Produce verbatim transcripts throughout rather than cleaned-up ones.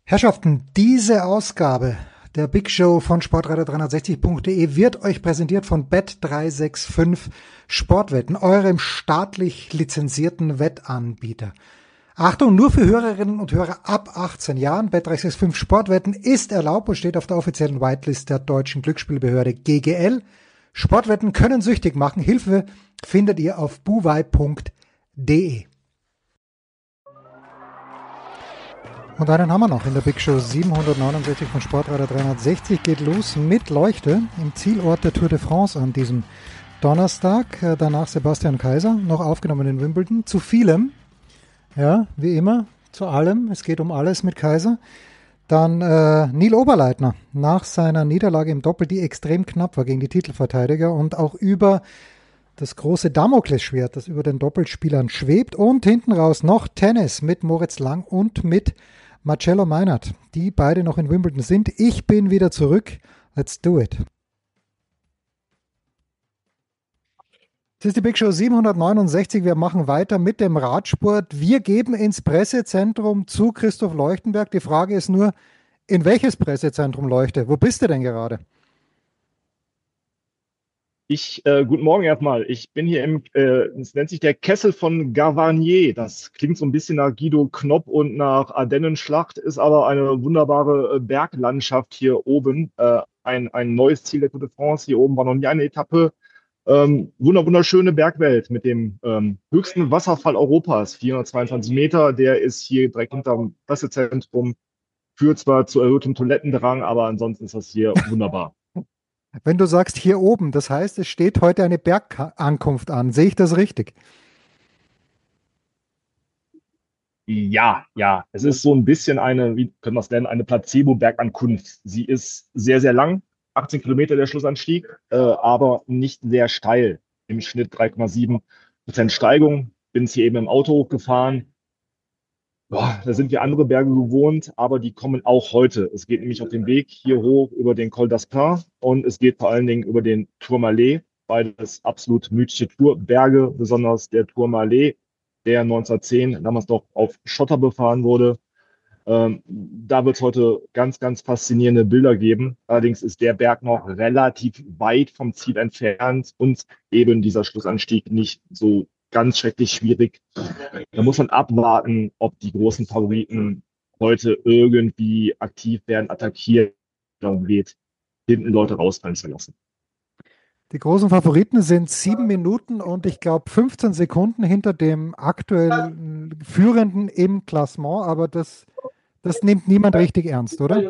Herrschaften, diese Ausgabe der Big Show von sportradar dreihundertsechzig punkt de wird euch präsentiert von Bet drei sechs fünf Sportwetten, eurem staatlich lizenzierten Wettanbieter. Achtung, nur für Hörerinnen und Hörer ab achtzehn Jahren. Bet drei sechs fünf Sportwetten ist erlaubt und steht auf der offiziellen Whitelist der deutschen Glücksspielbehörde G G L. Sportwetten können süchtig machen. Hilfe findet ihr auf buwei punkt de. Und einen haben wir noch in der Big Show siebenhundertneunundsechzig von Sportradar dreihundertsechzig. Geht los mit Leuchte im Zielort der Tour de France an diesem Donnerstag. Danach Sebastian Kaiser, noch aufgenommen in Wimbledon. Zu vielem, ja, wie immer, zu allem. Es geht um alles mit Kaiser. Dann äh, Neil Oberleitner nach seiner Niederlage im Doppel, die extrem knapp war gegen die Titelverteidiger und auch über das große Damoklesschwert, das über den Doppelspielern schwebt. Und hinten raus noch Tennis mit Moritz Lang und mit Marcello Meinert, die beide noch in Wimbledon sind. Ich bin wieder zurück. Let's do it. Das ist die Big Show siebenhundertneunundsechzig. Wir machen weiter mit dem Radsport. Wir geben ins Pressezentrum zu Christoph Leuchtenberg. Die Frage ist nur, in welches Pressezentrum, Leuchte? Wo bist du denn gerade? Ich, äh, guten Morgen erstmal. Ich bin hier im, äh, es nennt sich der Kessel von Gavarnie. Das klingt so ein bisschen nach Guido Knopp und nach Ardennenschlacht, ist aber eine wunderbare äh, Berglandschaft hier oben. Äh, ein, ein neues Ziel der Tour de France. Hier oben war noch nie eine Etappe. Ähm, wunder, wunderschöne Bergwelt mit dem ähm, höchsten Wasserfall Europas, vierhundertzweiundzwanzig Meter. Der ist hier direkt hinterm Pressezentrum. Führt zwar zu erhöhtem Toilettendrang, aber ansonsten ist das hier wunderbar. Wenn du sagst hier oben, das heißt, es steht heute eine Bergankunft an. Sehe ich das richtig? Ja, ja, es ist so ein bisschen eine, wie können wir es nennen, eine Placebo-Bergankunft. Sie ist sehr, sehr lang, achtzehn Kilometer der Schlussanstieg, äh, aber nicht sehr steil. Im Schnitt drei Komma sieben Prozent Steigung. Bin es hier eben im Auto hochgefahren. Boah, da sind wir andere Berge gewohnt, aber die kommen auch heute. Es geht nämlich auf dem Weg hier hoch über den Col d'Aspin und es geht vor allen Dingen über den Tourmalet. Beides absolut mythische Tourberge, besonders der Tourmalet, der neunzehnhundertzehn damals noch auf Schotter befahren wurde. Ähm, da wird es heute ganz, ganz faszinierende Bilder geben. Allerdings ist der Berg noch relativ weit vom Ziel entfernt und eben dieser Schlussanstieg nicht so ganz schrecklich schwierig. Da muss man abwarten, ob die großen Favoriten heute irgendwie aktiv werden, attackieren, darum geht, hinten Leute rausfallen zu lassen. Die großen Favoriten sind sieben Minuten und ich glaube fünfzehn Sekunden hinter dem aktuell Führenden im Klassement, aber das, das nimmt niemand richtig ernst, oder?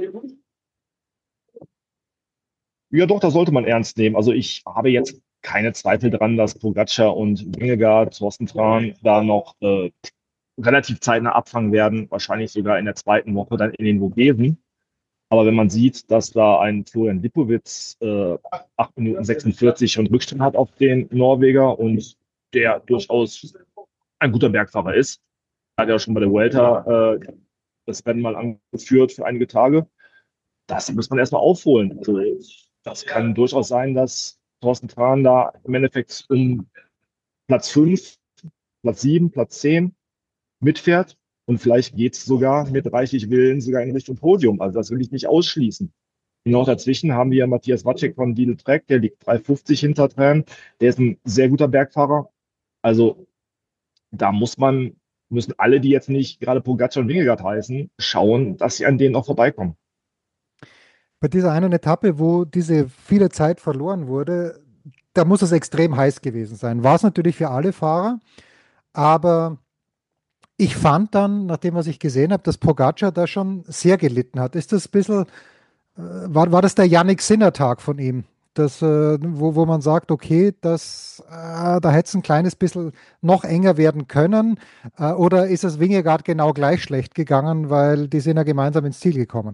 Ja, doch, das sollte man ernst nehmen. Also ich habe jetzt keine Zweifel dran, dass Pogacar und Vingegaard, Thorsten Tran da noch äh, relativ zeitnah abfangen werden, wahrscheinlich sogar in der zweiten Woche dann in den Vogesen. Aber wenn man sieht, dass da ein Florian Lipowitz äh, acht Minuten sechsundvierzig und Rückstand hat auf den Norweger und der durchaus ein guter Bergfahrer ist, hat ja schon bei der Vuelta äh, das Rennen mal angeführt für einige Tage. Das muss man erstmal aufholen. Also das kann durchaus sein, dass Thorsten Tran da im Endeffekt um Platz fünf, Platz sieben, Platz zehn mitfährt. Und vielleicht geht es sogar mit reichlich Willen sogar in Richtung Podium. Also das will ich nicht ausschließen. Noch dazwischen haben wir Matthias Wacek von Lidl Trek, der liegt drei fünfzig hinter Tran. Der ist ein sehr guter Bergfahrer. Also da muss man, müssen alle, die jetzt nicht gerade Pogacar und Vingegaard heißen, schauen, dass sie an denen auch vorbeikommen. Bei dieser einen Etappe, wo diese viele Zeit verloren wurde, da muss es extrem heiß gewesen sein. War es natürlich für alle Fahrer, aber ich fand dann, nachdem was ich gesehen habe, dass Pogacar da schon sehr gelitten hat. Ist das ein bisschen, äh, war, war das der Yannick Sinner-Tag von ihm? Das, äh, wo, wo man sagt, okay, das, äh, da hätte es ein kleines bisschen noch enger werden können. Äh, oder ist es Vingegaard genau gleich schlecht gegangen, weil die sind ja gemeinsam ins Ziel gekommen?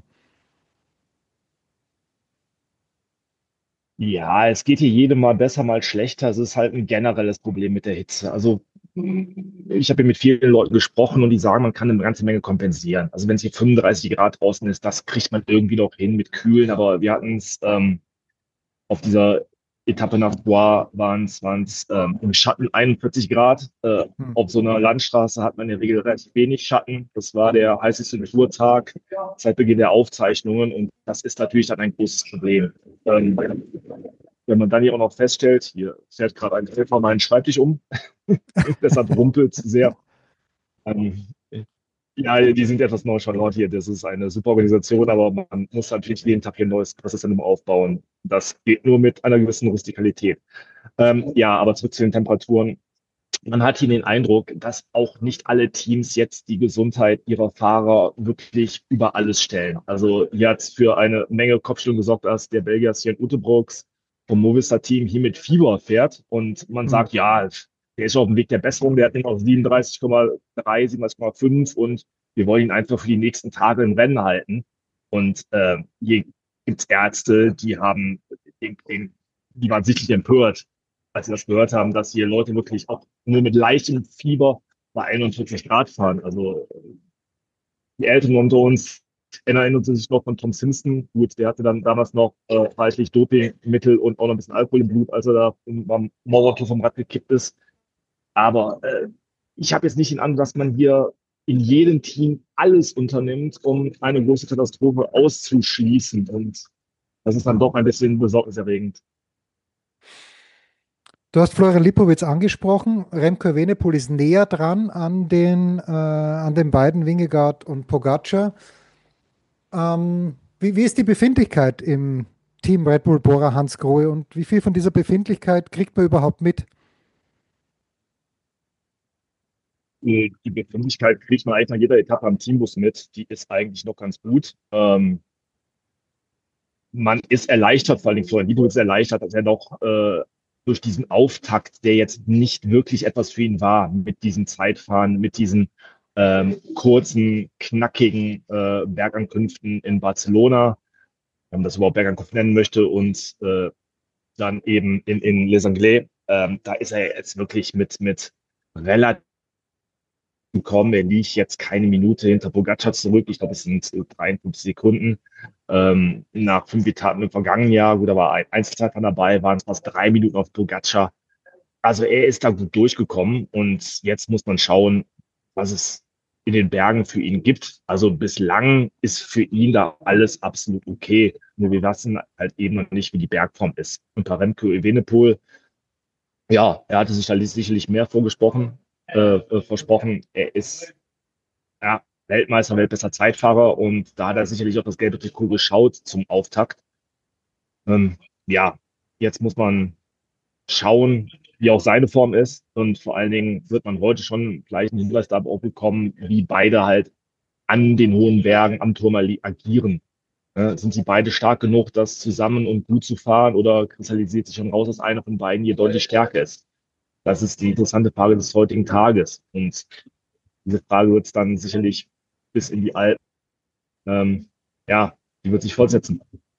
Ja, es geht hier jedem mal besser, mal schlechter. Es ist halt ein generelles Problem mit der Hitze. Also ich habe hier mit vielen Leuten gesprochen und die sagen, man kann eine ganze Menge kompensieren. Also wenn es hier fünfunddreißig Grad draußen ist, das kriegt man irgendwie noch hin mit Kühlen. Aber wir hatten es ähm, auf dieser Etappe nach Troyes waren es ähm, im Schatten einundvierzig Grad. Äh, Hm. auf so einer Landstraße hat man in der Regel relativ wenig Schatten. Das war der heißeste Tourtag seit Beginn der Aufzeichnungen und das ist natürlich dann ein großes Problem. Ähm, wenn man dann hier auch noch feststellt, hier fährt gerade ein Helfer meinen Schreibtisch um, deshalb rumpelt es sehr. Ähm, ja, die sind etwas nonchalant hier. Das ist eine super Organisation, aber man muss natürlich jeden Tag hier ein neues Pressezentrum aufbauen. Das geht nur mit einer gewissen Rustikalität. Ähm, ja, aber zurück zu den Temperaturen. Man hat hier den Eindruck, dass auch nicht alle Teams jetzt die Gesundheit ihrer Fahrer wirklich über alles stellen. Also hier hat es für eine Menge Kopfschütteln gesorgt, dass der Belgier Sven Utebrooks vom Movistar-Team hier mit Fieber fährt und man Hm. sagt, ja, der ist auf dem Weg der Besserung, der hat nämlich auch siebenunddreißig Komma drei, siebenunddreißig Komma fünf und wir wollen ihn einfach für die nächsten Tage im Rennen halten. Und äh, hier gibt es Ärzte, die haben den, den, die waren sichtlich empört, als sie das gehört haben, dass hier Leute wirklich auch nur mit leichtem Fieber bei einundvierzig Grad fahren. Also die Älteren unter uns erinnern sich noch von Tom Simpson. Gut, der hatte dann damals noch äh, reichlich Dopingmittel und auch noch ein bisschen Alkohol im Blut, als er da beim Mauertour vom Rad gekippt ist. Aber äh, ich habe jetzt nicht den Eindruck, dass man hier in jedem Team alles unternimmt, um eine große Katastrophe auszuschließen. Und das ist dann doch ein bisschen besorgniserregend. Du hast Florian Lipovic angesprochen. Remco Evenepoel ist näher dran an den, äh, an den beiden Vingegaard und Pogacar. Ähm, wie, wie ist die Befindlichkeit im Team Red Bull Bora Hansgrohe und wie viel von dieser Befindlichkeit kriegt man überhaupt mit? Äh, Die Befindlichkeit kriegt man eigentlich nach jeder Etappe am Teambus mit. Die ist eigentlich noch ganz gut. Ähm, man ist erleichtert, vor allem Florian Liebowitz ist erleichtert, dass er noch äh, durch diesen Auftakt, der jetzt nicht wirklich etwas für ihn war, mit diesem Zeitfahren, mit diesen ähm, kurzen, knackigen äh, Bergankünften in Barcelona, wenn man das überhaupt Bergankunft nennen möchte, und äh, dann eben in, in Les Anglais, ähm, da ist er jetzt wirklich mit, mit relativ gekommen. Er liegt jetzt keine Minute hinter Pogacar zurück. Ich glaube, es sind äh, dreiundfünfzig Sekunden. Ähm, nach fünf Etappen im vergangenen Jahr, gut, da war ein Einzelzeitfahren dabei, waren es fast drei Minuten auf Pogacar. Also er ist da gut durchgekommen und jetzt muss man schauen, was es in den Bergen für ihn gibt. Also bislang ist für ihn da alles absolut okay. Nur wir wissen halt eben noch nicht, wie die Bergform ist. Und bei Remco Evenepoel, ja, er hatte sich da sicherlich mehr vorgesprochen, äh, äh, versprochen. Er ist ja, Weltmeister, weltbester Zeitfahrer und da hat er sicherlich auch das gelbe Trikot geschaut zum Auftakt. Ähm, ja, jetzt muss man schauen, wie auch seine Form ist und vor allen Dingen wird man heute schon gleich einen Hinweis darauf bekommen, wie beide halt an den hohen Bergen am Tourmalet agieren. Äh, sind sie beide stark genug, das zusammen und gut zu fahren oder kristallisiert sich schon raus, dass einer von beiden hier deutlich stärker ist? Das ist die interessante Frage des heutigen Tages. Und diese Frage wird es dann sicherlich bis in die Alpen, ähm, ja, die wird sich fortsetzen.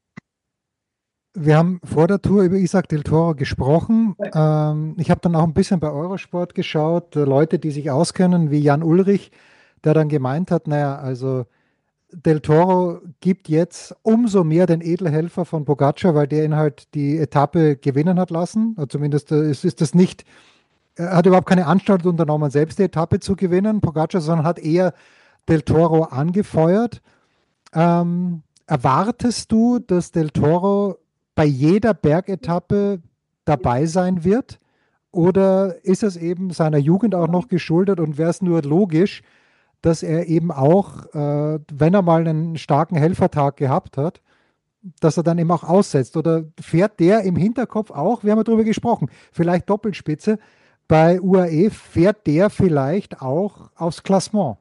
Wir haben vor der Tour über Isaac del Toro gesprochen. Ähm, ich habe dann auch ein bisschen bei Eurosport geschaut, äh, Leute, die sich auskennen, wie Jan Ulrich, der dann gemeint hat, naja, also Del Toro gibt jetzt umso mehr den Edelhelfer von Pogacar, weil der ihn halt die Etappe gewinnen hat lassen. Also zumindest äh, ist, ist das nicht, er hat überhaupt keine Anstalt unternommen, selbst die Etappe zu gewinnen, Pogacar, sondern hat eher Del Toro angefeuert. Ähm, erwartest du, dass Del Toro bei jeder Bergetappe dabei sein wird? Oder ist es eben seiner Jugend auch noch geschuldet und wäre es nur logisch, dass er eben auch, äh, wenn er mal einen starken Helfertag gehabt hat, dass er dann eben auch aussetzt? Oder fährt der im Hinterkopf auch, wir haben ja darüber gesprochen, vielleicht Doppelspitze, bei U A E fährt der vielleicht auch aufs Klassement?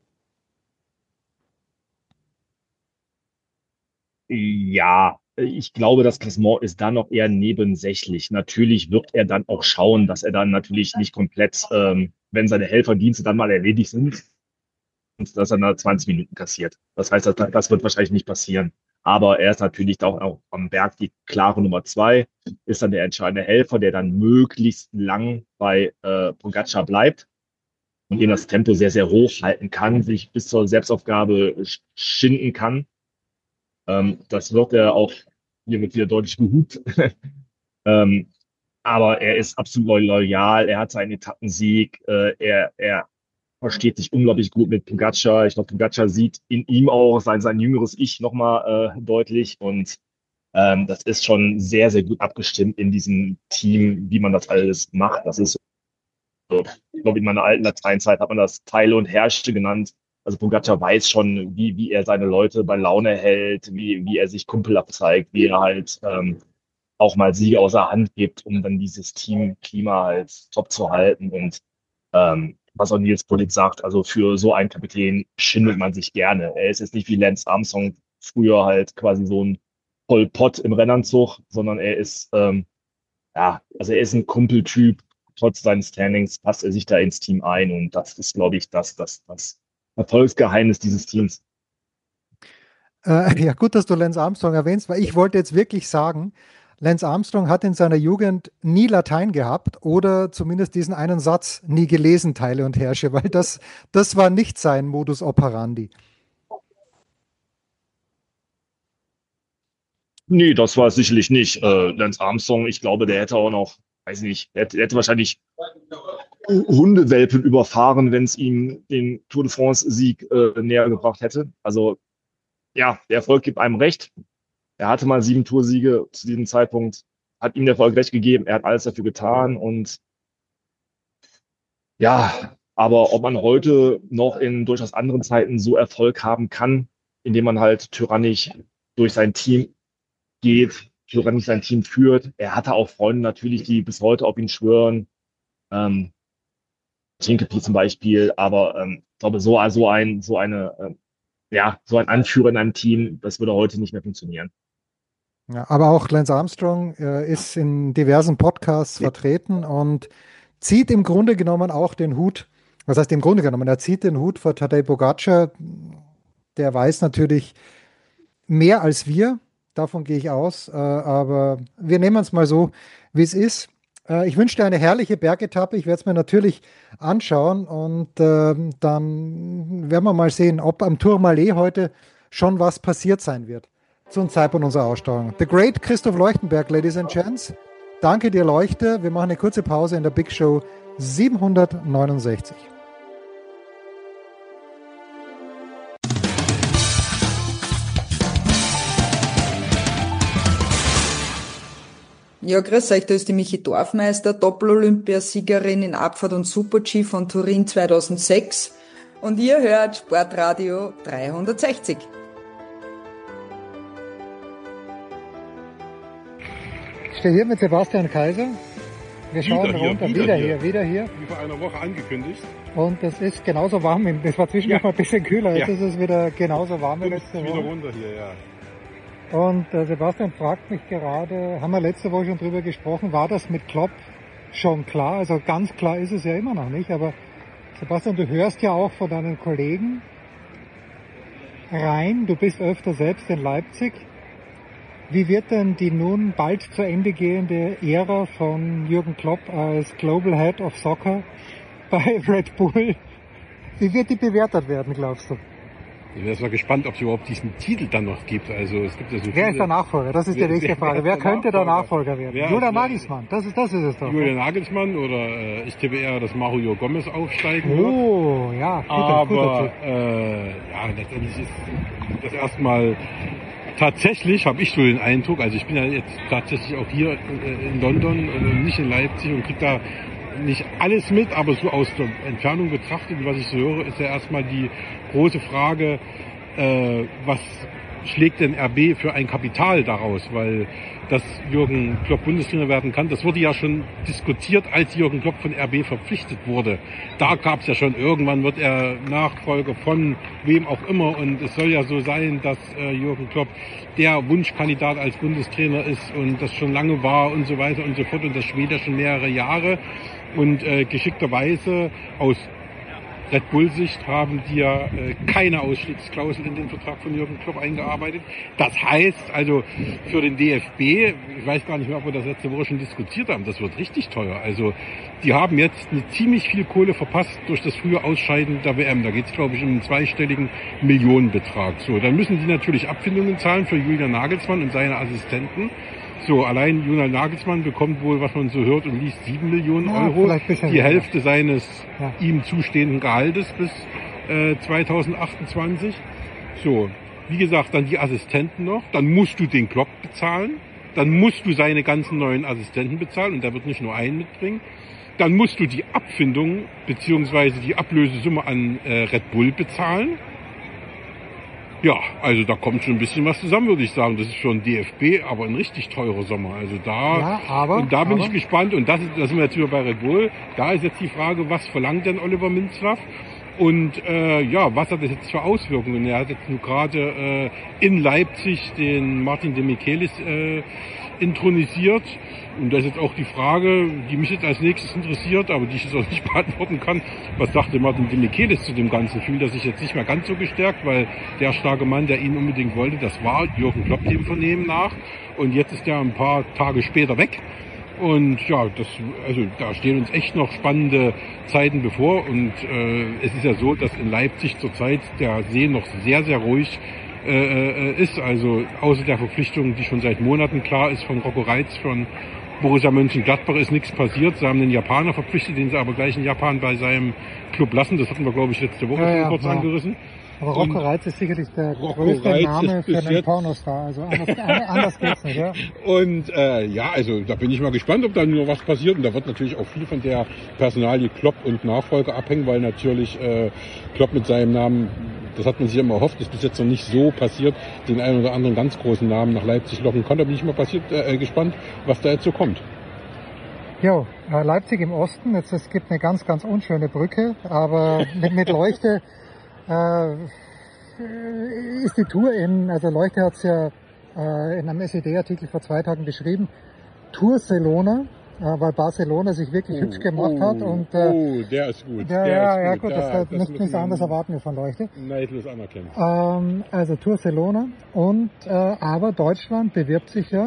Ja, ich glaube, das Klassement ist da noch eher nebensächlich. Natürlich wird er dann auch schauen, dass er dann natürlich nicht komplett, ähm, wenn seine Helferdienste dann mal erledigt sind, und dass er da zwanzig Minuten kassiert. Das heißt, das, das wird wahrscheinlich nicht passieren. Aber er ist natürlich da auch am Berg die klare Nummer zwei, ist dann der entscheidende Helfer, der dann möglichst lang bei äh, Pogacar bleibt und ihn das Tempo sehr, sehr hoch halten kann, sich bis zur Selbstaufgabe schinden kann. Ähm, das wird er auch hiermit wieder deutlich gehupt. Ähm, aber er ist absolut loyal, er hat seinen Etappensieg, äh, er, er versteht sich unglaublich gut mit Pogacar. Ich glaube, Pogacar sieht in ihm auch sein, sein jüngeres Ich nochmal äh, deutlich und ähm, das ist schon sehr, sehr gut abgestimmt in diesem Team, wie man das alles macht. Das ist so, ich glaube, in meiner alten Lateinzeit hat man das Teile und Herrsche genannt. Also Pogacar weiß schon, wie, wie er seine Leute bei Laune hält, wie, wie er sich Kumpel abzeigt, wie er halt ähm, auch mal Siege außer Hand gibt, um dann dieses Teamklima halt top zu halten. Und ähm, was auch Nils Pollitt sagt, also für so einen Kapitän schindelt man sich gerne. Er ist jetzt nicht wie Lance Armstrong früher halt quasi so ein Pol Pot im Rennanzug, sondern er ist, ähm, ja, also er ist ein Kumpeltyp. Trotz seines Standings passt er sich da ins Team ein und das ist, glaube ich, das, das, das Erfolgsgeheimnis dieses Teams. Äh, ja, gut, dass du Lance Armstrong erwähnst, weil ich wollte jetzt wirklich sagen, Lance Armstrong hat in seiner Jugend nie Latein gehabt oder zumindest diesen einen Satz nie gelesen, Teile und Herrsche, weil das, das war nicht sein Modus operandi. Nee, das war es sicherlich nicht. Äh, Lance Armstrong, ich glaube, der hätte auch noch, weiß ich nicht, der hätte, der hätte wahrscheinlich Hundewelpen überfahren, wenn es ihm den Tour de France-Sieg äh, näher gebracht hätte. Also ja, der Erfolg gibt einem recht. Er hatte mal sieben Toursiege zu diesem Zeitpunkt, hat ihm der Erfolg recht gegeben, er hat alles dafür getan und ja, aber ob man heute noch in durchaus anderen Zeiten so Erfolg haben kann, indem man halt tyrannisch durch sein Team geht, tyrannisch sein Team führt. Er hatte auch Freunde natürlich, die bis heute auf ihn schwören. Ähm, Hincapie zum Beispiel, aber ähm, ich glaube, so, so ein, so eine, äh, ja, so ein Anführer in einem Team, das würde heute nicht mehr funktionieren. Ja, aber auch Lance Armstrong äh, ist in diversen Podcasts vertreten und zieht im Grunde genommen auch den Hut, was heißt im Grunde genommen, er zieht den Hut vor Tadej Pogacar, der weiß natürlich mehr als wir, davon gehe ich aus, äh, aber wir nehmen es mal so, wie es ist. Äh, ich wünsche dir eine herrliche Bergetappe, ich werde es mir natürlich anschauen und äh, dann werden wir mal sehen, ob am Tourmalet heute schon was passiert sein wird zum Zeitpunkt unserer Ausstrahlung. The Great Christoph Leuchtenberg, Ladies and Gents. Danke dir, Leuchte. Wir machen eine kurze Pause in der Big Show siebenhundertneunundsechzig. Ja, grüß euch, da ist die Michi Dorfmeister, Doppel-Olympiasiegerin in Abfahrt und Super-G von Turin zweitausendsechs und ihr hört Sportradio dreihundertsechzig. Ich stehe hier mit Sebastian Kaiser. Wir schauen wieder runter. Hier, wieder, wieder hier. hier, wieder hier. Wie vor einer Woche angekündigt. Und es ist genauso warm. Es war zwischendurch Ja. mal ein bisschen kühler. Jetzt Ja. ist es wieder genauso warm wie Du bist letzte wieder Woche. runter hier, ja. Und äh, Sebastian fragt mich gerade, haben wir letzte Woche schon drüber gesprochen, war das mit Klopp schon klar? Also ganz klar ist es ja immer noch nicht. Aber Sebastian, du hörst ja auch von deinen Kollegen rein. Du bist öfter selbst in Leipzig. Wie wird denn die nun bald zu Ende gehende Ära von Jürgen Klopp als Global Head of Soccer bei Red Bull, wie wird die bewertet werden, glaubst du? Ich bin jetzt mal gespannt, ob es überhaupt diesen Titel dann noch gibt. Also es gibt ja so Wer viele. ist der Nachfolger? Das ist die Wer- nächste wer- Frage. wer Wer ist der könnte der Nachfolger? Nachfolger werden? Wer- Julian wer- Nagelsmann, das ist, das ist es doch. Julian Nagelsmann oder äh, ich tippe eher, dass Mario Gomez aufsteigen wird. Oh, ja, guter, Aber guter Tipp. äh, ja, letztendlich ist das erstmal tatsächlich, habe ich so den Eindruck, also ich bin ja jetzt tatsächlich auch hier äh, in London und nicht in Leipzig und kriege da nicht alles mit, aber so aus der Entfernung betrachtet, was ich so höre, ist ja erstmal die große Frage, äh, was schlägt denn R B für ein Kapital daraus, weil dass Jürgen Klopp Bundestrainer werden kann, das wurde ja schon diskutiert, als Jürgen Klopp von R B verpflichtet wurde. Da gab es ja schon, irgendwann wird er Nachfolger von wem auch immer und es soll ja so sein, dass äh, Jürgen Klopp der Wunschkandidat als Bundestrainer ist und das schon lange war und so weiter und so fort und das schwelt ja schon mehrere Jahre und äh, geschickterweise aus Red Bull-Sicht haben die ja äh, keine Ausstiegsklausel in den Vertrag von Jürgen Klopp eingearbeitet. Das heißt also für den D F B, ich weiß gar nicht mehr, ob wir das letzte Woche schon diskutiert haben, das wird richtig teuer. Also die haben jetzt eine ziemlich viel Kohle verpasst durch das frühe Ausscheiden der W M. Da geht es, glaube ich, um einen zweistelligen Millionenbetrag. So, dann müssen die natürlich Abfindungen zahlen für Julian Nagelsmann und seine Assistenten. So, allein Julian Nagelsmann bekommt wohl, was man so hört und liest, sieben Millionen Ja, Euro. vielleicht ein bisschen Die mehr. Hälfte seines Ja. ihm zustehenden Gehaltes bis äh, zweitausendachtundzwanzig. So, wie gesagt, dann die Assistenten noch. Dann musst du den Klopp bezahlen. Dann musst du seine ganzen neuen Assistenten bezahlen und der wird nicht nur einen mitbringen. Dann musst du die Abfindung beziehungsweise die Ablösesumme an äh, Red Bull bezahlen. Ja, also da kommt schon ein bisschen was zusammen, würde ich sagen. Das ist schon D F B, aber ein richtig teurer Sommer. Also da, Ja, aber, und da bin aber. ich gespannt. Und das, ist, da sind wir jetzt wieder bei Red Bull. Da ist jetzt die Frage, was verlangt denn Oliver Minzlaff? Und äh, ja, was hat das jetzt für Auswirkungen? Er hat jetzt nur gerade äh, in Leipzig den Martin de Michelis äh, intronisiert. Und das ist jetzt auch die Frage, die mich jetzt als nächstes interessiert, aber die ich jetzt auch nicht beantworten kann. Was sagte Martin de Michelis zu dem Ganzen? Fühlt er sich jetzt nicht mehr ganz so gestärkt, weil der starke Mann, der ihn unbedingt wollte, das war Jürgen Klopp dem Vernehmen nach. Und jetzt ist er ein paar Tage später weg. Und ja, das, also da stehen uns echt noch spannende Zeiten bevor. Und äh, es ist ja so, dass in Leipzig zurzeit der See noch sehr, sehr ruhig äh, ist. Also außer der Verpflichtung, die schon seit Monaten klar ist von Rocco Reitz, von Borussia Mönchengladbach, ist nichts passiert. Sie haben den Japaner verpflichtet, den sie aber gleich in Japan bei seinem Club lassen. Das hatten wir, glaube ich, letzte Woche Ja, schon ja, kurz ja. angerissen. Aber Rocco Und Reitz ist sicherlich der Rocco größte Reitz Name ist für bis einen jetzt- Pornostar. Also anders, anders geht's nicht, ja? Und äh, ja, also da bin ich mal gespannt, ob da nur was passiert. Und da wird natürlich auch viel von der Personalie Klopp und Nachfolger abhängen, weil natürlich äh, Klopp mit seinem Namen, das hat man sich immer erhofft, ist bis jetzt noch nicht so passiert, den einen oder anderen ganz großen Namen nach Leipzig locken kann. Da bin ich mal passiert, äh, gespannt, was da jetzt so kommt. Jo, äh, Leipzig im Osten, jetzt, es gibt eine ganz, ganz unschöne Brücke, aber mit, mit Leuchte äh, ist die Tour in, also Leuchte hat's ja äh, in einem S E D-Artikel vor zwei Tagen beschrieben, Tour Barcelona, äh, weil Barcelona sich wirklich hübsch gemacht hat und äh, oh, der ist gut. ja, der ja, ist ja gut. gut, Da- das, das, müssen nichts wir anderes erwarten wir von Leuchte. neidlos anerkennen. Ähm, also Tour Barcelona und äh, aber Deutschland bewirbt sich ja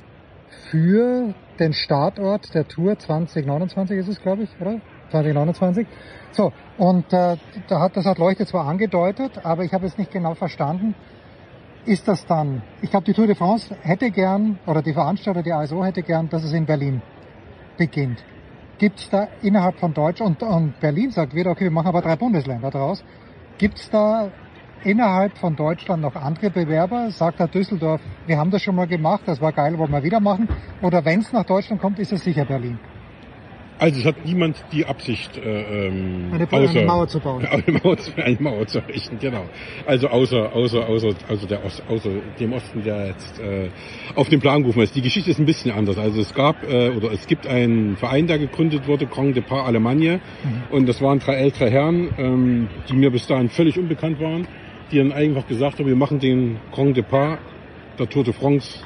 für den Startort der Tour zwanzig neunundzwanzig ist es, glaube ich, oder? zwanzig neunundzwanzig. So, und äh, da hat, das hat Leuchte zwar angedeutet, aber ich habe es nicht genau verstanden. Ist das dann, ich glaube, die Tour de France hätte gern, oder die Veranstalter, die A S O hätte gern, dass es in Berlin beginnt. Gibt es da innerhalb von Deutschland, und, und Berlin sagt wieder, okay, wir machen aber drei Bundesländer draus. Gibt es da innerhalb von Deutschland noch andere Bewerber? Sagt Herr Düsseldorf, wir haben das schon mal gemacht, das war geil, wollen wir wieder machen? Oder wenn es nach Deutschland kommt, ist es sicher Berlin? Also es hat niemand die Absicht, äh, ähm, Eine, außer, eine Mauer zu bauen. Eine Mauer, zu- eine Mauer zu errichten, genau. Also außer, außer, außer, außer, der Ost, außer dem Osten, der jetzt äh, auf den Plan gerufen ist. Die Geschichte ist ein bisschen anders. Also es gab äh, oder es gibt einen Verein, der gegründet wurde, Grand Depart Allemagne. Mhm. Und das waren drei ältere Herren, ähm, die mir bis dahin völlig unbekannt waren, die dann einfach gesagt haben, wir machen den Grand Depart der Tour de France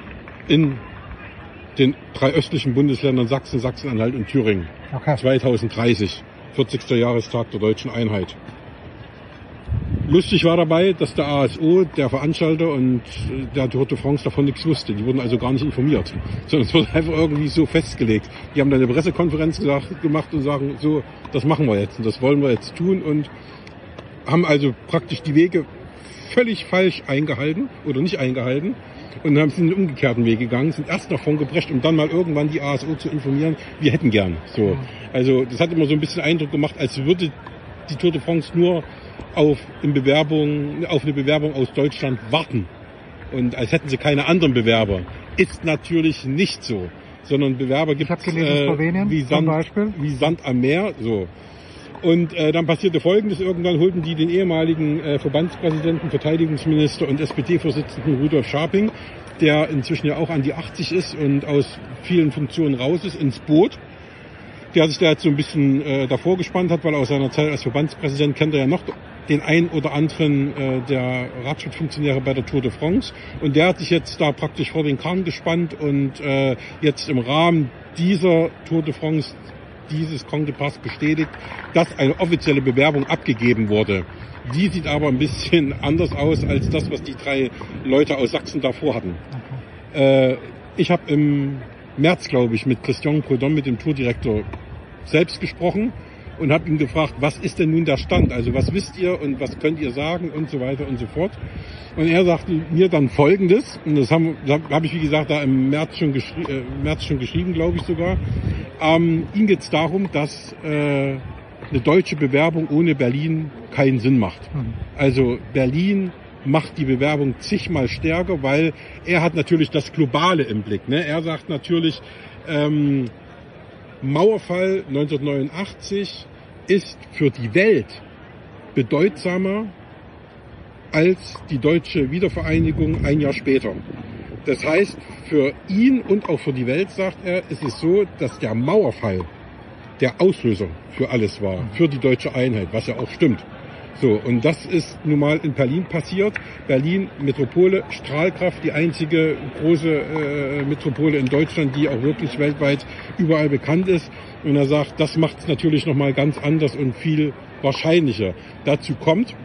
in den drei östlichen Bundesländern Sachsen, Sachsen-Anhalt und Thüringen. Okay. zweitausenddreißig, vierzigster Jahrestag der deutschen Einheit. Lustig war dabei, dass der A S O, der Veranstalter und der Tour de France davon nichts wusste. Die wurden also gar nicht informiert, sondern es wurde einfach irgendwie so festgelegt. Die haben dann eine Pressekonferenz gesagt, gemacht und sagen, so, das machen wir jetzt und das wollen wir jetzt tun und haben also praktisch die Wege völlig falsch eingehalten oder nicht eingehalten und haben sind den umgekehrten Weg gegangen, sind erst nach vorn geprescht, um dann mal irgendwann die A S O zu informieren, wir hätten gern. So, also das hat immer so ein bisschen Eindruck gemacht, als würde die Tour de France nur auf, in Bewerbung, auf eine Bewerbung aus Deutschland warten und als hätten sie keine anderen Bewerber. Ist natürlich nicht so, sondern Bewerber gibt es äh, wie, Sand, wie Sand am Meer. So. Und äh, dann passierte Folgendes, irgendwann holten die den ehemaligen äh, Verbandspräsidenten, Verteidigungsminister und S P D-Vorsitzenden Rudolf Scharping, der inzwischen ja auch an die achtzig ist und aus vielen Funktionen raus ist, ins Boot. Der sich da jetzt so ein bisschen äh, davor gespannt hat, weil aus seiner Zeit als Verbandspräsident kennt er ja noch den ein oder anderen äh, der Radsportfunktionäre bei der Tour de France. Und der hat sich jetzt da praktisch vor den Karren gespannt und äh, jetzt im Rahmen dieser Tour de France dieses Grand Depart bestätigt, dass eine offizielle Bewerbung abgegeben wurde. Die sieht aber ein bisschen anders aus als das, was die drei Leute aus Sachsen davor hatten. Okay. Äh, ich habe im März, glaube ich, mit Christian Prudhomme, mit dem Tourdirektor, selbst gesprochen und habe ihn gefragt, was ist denn nun der Stand? Also was wisst ihr und was könnt ihr sagen und so weiter und so fort. Und er sagte mir dann Folgendes, und das habe hab ich, wie gesagt, da im März schon, geschri äh, März schon geschrieben, glaube ich sogar. Ähm, ihm geht es darum, dass äh, eine deutsche Bewerbung ohne Berlin keinen Sinn macht. Also Berlin macht die Bewerbung zigmal stärker, weil er hat natürlich das Globale im Blick. Ne? Er sagt natürlich, ähm, Mauerfall neunzehnhundertneunundachtzig ist für die Welt bedeutsamer als die deutsche Wiedervereinigung ein Jahr später. Das heißt, für ihn und auch für die Welt, sagt er, ist es so, dass der Mauerfall der Auslöser für alles war, für die deutsche Einheit, was ja auch stimmt. So, und das ist nun mal in Berlin passiert. Berlin, Metropole, Strahlkraft, die einzige große äh, Metropole in Deutschland, die auch wirklich weltweit überall bekannt ist. Und er sagt, das macht es natürlich nochmal ganz anders und viel wahrscheinlicher. Dazu kommt,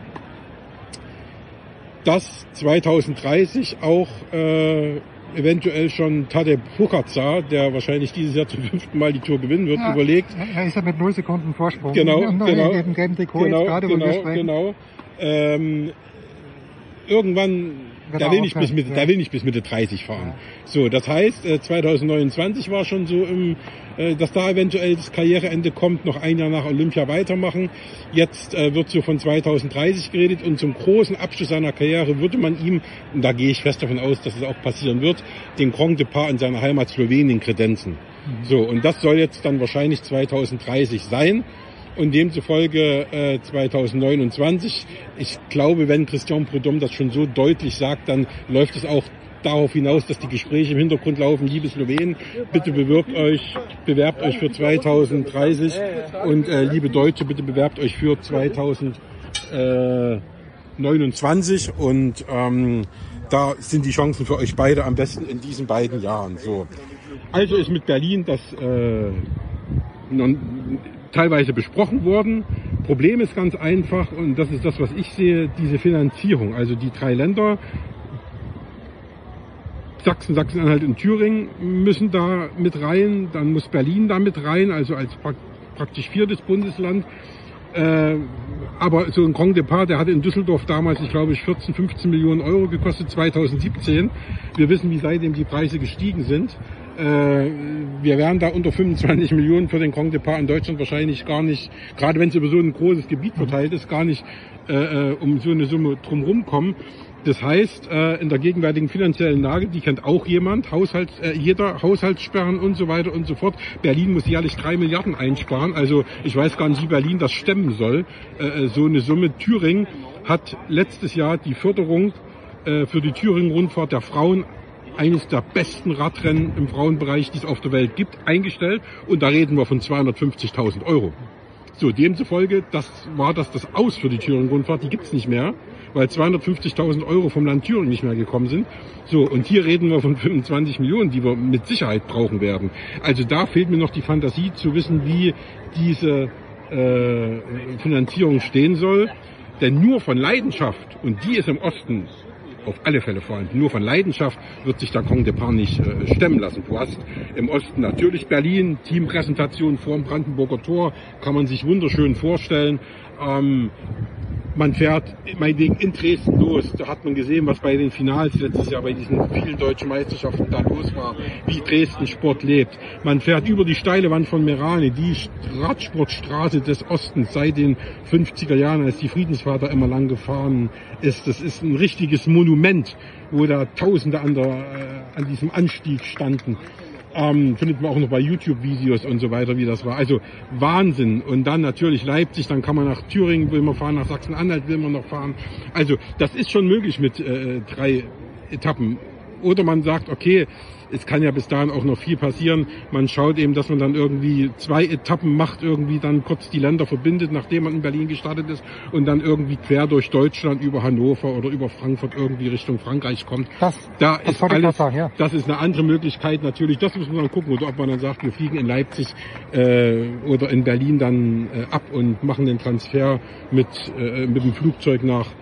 dass zweitausenddreißig auch äh, eventuell schon Tadej Pogačar, der wahrscheinlich dieses Jahr zum fünften Mal die Tour gewinnen wird, ja, überlegt. Er ist ja mit null Sekunden Vorsprung. Genau, und genau, gelben, gelben Trikot genau, jetzt gerade, genau, wo wir sprechen. genau. Ähm, irgendwann, der will, nicht bis Mitte, ja. der will nicht bis Mitte dreißig fahren. Ja. So, das heißt, äh, zweitausendneunundzwanzig war schon so, im, äh, dass da eventuell das Karriereende kommt, noch ein Jahr nach Olympia weitermachen. Jetzt äh, wird so von zweitausenddreißig geredet und zum großen Abschluss seiner Karriere würde man ihm, und da gehe ich fest davon aus, dass es auch passieren wird, den Grand Depart in seiner Heimat Slowenien kredenzen. Mhm. So, und das soll jetzt dann wahrscheinlich zweitausenddreißig sein. Und demzufolge äh, zweitausendneunundzwanzig, ich glaube, wenn Christian Prudhomme das schon so deutlich sagt, dann läuft es auch darauf hinaus, dass die Gespräche im Hintergrund laufen. Liebe Slowenen, bitte bewirbt euch, bewerbt euch für zweitausenddreißig und äh, liebe Deutsche, bitte bewerbt euch für zweitausendneunundzwanzig und ähm, da sind die Chancen für euch beide am besten in diesen beiden Jahren. So, also ist mit Berlin das äh, non, teilweise besprochen worden. Problem ist ganz einfach, und das ist das, was ich sehe, diese Finanzierung. Also die drei Länder, Sachsen, Sachsen-Anhalt und Thüringen müssen da mit rein, dann muss Berlin da mit rein, also als praktisch viertes Bundesland. Äh, aber so ein Grand Depart, der hatte in Düsseldorf damals, ich glaube, vierzehn, fünfzehn Millionen Euro gekostet, zweitausendsiebzehn. Wir wissen, wie seitdem die Preise gestiegen sind. Äh, wir werden da unter fünfundzwanzig Millionen für den Grand Depart in Deutschland wahrscheinlich gar nicht, gerade wenn es über so ein großes Gebiet verteilt ist, gar nicht äh, um so eine Summe drumherum kommen. Das heißt, äh, in der gegenwärtigen finanziellen Lage, die kennt auch jemand, Haushalts, äh, jeder Haushaltssperren und so weiter und so fort. Berlin muss jährlich drei Milliarden einsparen. Also ich weiß gar nicht, wie Berlin das stemmen soll. Äh, so eine Summe. Thüringen hat letztes Jahr die Förderung äh, für die Thüringen-Rundfahrt der Frauen, eines der besten Radrennen im Frauenbereich, die es auf der Welt gibt, eingestellt. Und da reden wir von zweihundertfünfzigtausend Euro. So, demzufolge, das war das das Aus für die Thüringen-Rundfahrt, die gibt's nicht mehr, weil zweihundertfünfzigtausend Euro vom Land Thüringen nicht mehr gekommen sind. So, und hier reden wir von fünfundzwanzig Millionen, die wir mit Sicherheit brauchen werden. Also da fehlt mir noch die Fantasie zu wissen, wie diese äh, Finanzierung stehen soll. Denn nur von Leidenschaft, und die ist im Osten auf alle Fälle vorhanden, nur von Leidenschaft wird sich der Grand Depart nicht äh, stemmen lassen. Du hast im Osten natürlich Berlin, Teampräsentation vor dem Brandenburger Tor, kann man sich wunderschön vorstellen. Ähm, man fährt meinetwegen in Dresden los, da hat man gesehen, was bei den Finals letztes Jahr bei diesen vielen deutschen Meisterschaften da los war, wie Dresden Sport lebt. Man fährt über die steile Wand von Merani, die Radsportstraße des Ostens seit den fünfziger Jahren, als die Friedensvater immer lang gefahren ist. Das ist ein richtiges Monument, wo da Tausende an, der, äh, an diesem Anstieg standen. Ähm, findet man auch noch bei YouTube-Videos und so weiter, wie das war. Also Wahnsinn. Und dann natürlich Leipzig, dann kann man nach Thüringen, will man fahren, nach Sachsen-Anhalt will man noch fahren. Also das ist schon möglich mit äh, drei Etappen. Oder man sagt, okay, es kann ja bis dahin auch noch viel passieren. Man schaut eben, dass man dann irgendwie zwei Etappen macht, irgendwie dann kurz die Länder verbindet, nachdem man in Berlin gestartet ist und dann irgendwie quer durch Deutschland über Hannover oder über Frankfurt irgendwie Richtung Frankreich kommt. Das, da das ist alles, sagen, ja. Das ist eine andere Möglichkeit natürlich. Das muss man dann gucken, oder ob man dann sagt, wir fliegen in Leipzig äh, oder in Berlin dann äh, ab und machen den Transfer mit, äh, mit dem Flugzeug nach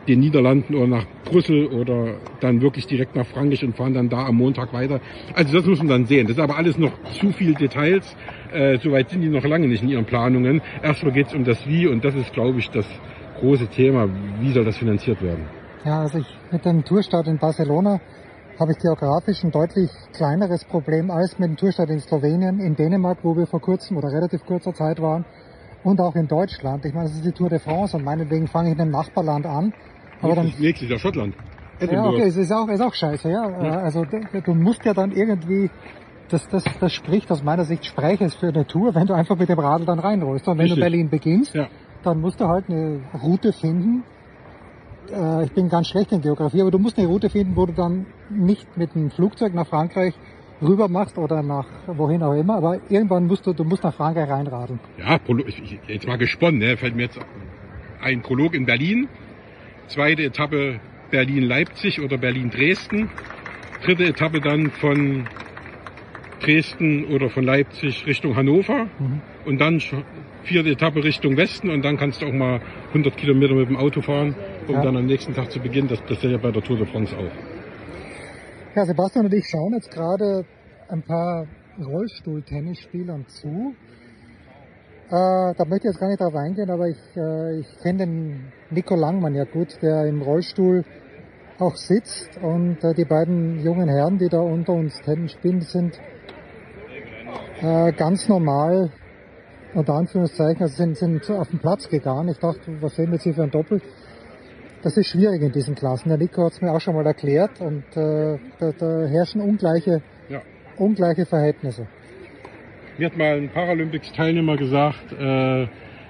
den Niederlanden oder nach Brüssel oder dann wirklich direkt nach Frankreich und fahren dann da am Montag weiter. Also das muss man dann sehen. Das ist aber alles noch zu viel Details. Äh, Soweit sind die noch lange nicht in ihren Planungen. Erstmal geht es um das Wie und das ist, glaube ich, das große Thema. Wie soll das finanziert werden? Ja, also ich mit dem Tourstart in Barcelona habe ich geografisch ein deutlich kleineres Problem als mit dem Tourstart in Slowenien, in Dänemark, wo wir vor kurzem oder relativ kurzer Zeit waren, und auch in Deutschland. Ich meine, das ist die Tour de France und meinetwegen fange ich in einem Nachbarland an. Aber dann, nächstes Jahr Schottland. Ja, okay, es ist auch, ist auch scheiße, ja. ja. Also du, du musst ja dann irgendwie, das, das, das spricht aus meiner Sicht Spreiches für eine Tour, wenn du einfach mit dem Radl dann reinrollst. Und wenn Richtig. du Berlin beginnst, ja. dann musst du halt eine Route finden. Äh, ich bin ganz schlecht in Geografie, aber du musst eine Route finden, wo du dann nicht mit einem Flugzeug nach Frankreich rüber machst oder nach wohin auch immer, aber irgendwann musst du, du musst nach Frankreich reinradeln. Ja, jetzt mal gesponnen, ne? Fällt mir jetzt ein Prolog in Berlin, zweite Etappe Berlin-Leipzig oder Berlin-Dresden, dritte Etappe dann von Dresden oder von Leipzig Richtung Hannover mhm. und dann vierte Etappe Richtung Westen und dann kannst du auch mal hundert Kilometer mit dem Auto fahren, um ja. dann am nächsten Tag zu beginnen. Das passiert ja bei der Tour de France auch. Ja, Sebastian und ich schauen jetzt gerade ein paar Rollstuhl-Tennisspielern zu. Äh, da möchte ich jetzt gar nicht drauf eingehen, aber ich, äh, ich kenne den Nico Langmann ja gut, der im Rollstuhl auch sitzt. Und äh, die beiden jungen Herren, die da unter uns Tennis spielen, sind äh, ganz normal, unter Anführungszeichen, also sind, sind auf den Platz gegangen. Ich dachte, was sehen wir jetzt hier für ein Doppel? Das ist schwierig in diesen Klassen. Der Nico hat es mir auch schon mal erklärt und äh, da, da herrschen ungleiche, ja. ungleiche Verhältnisse. Mir hat mal ein Paralympics-Teilnehmer gesagt, äh,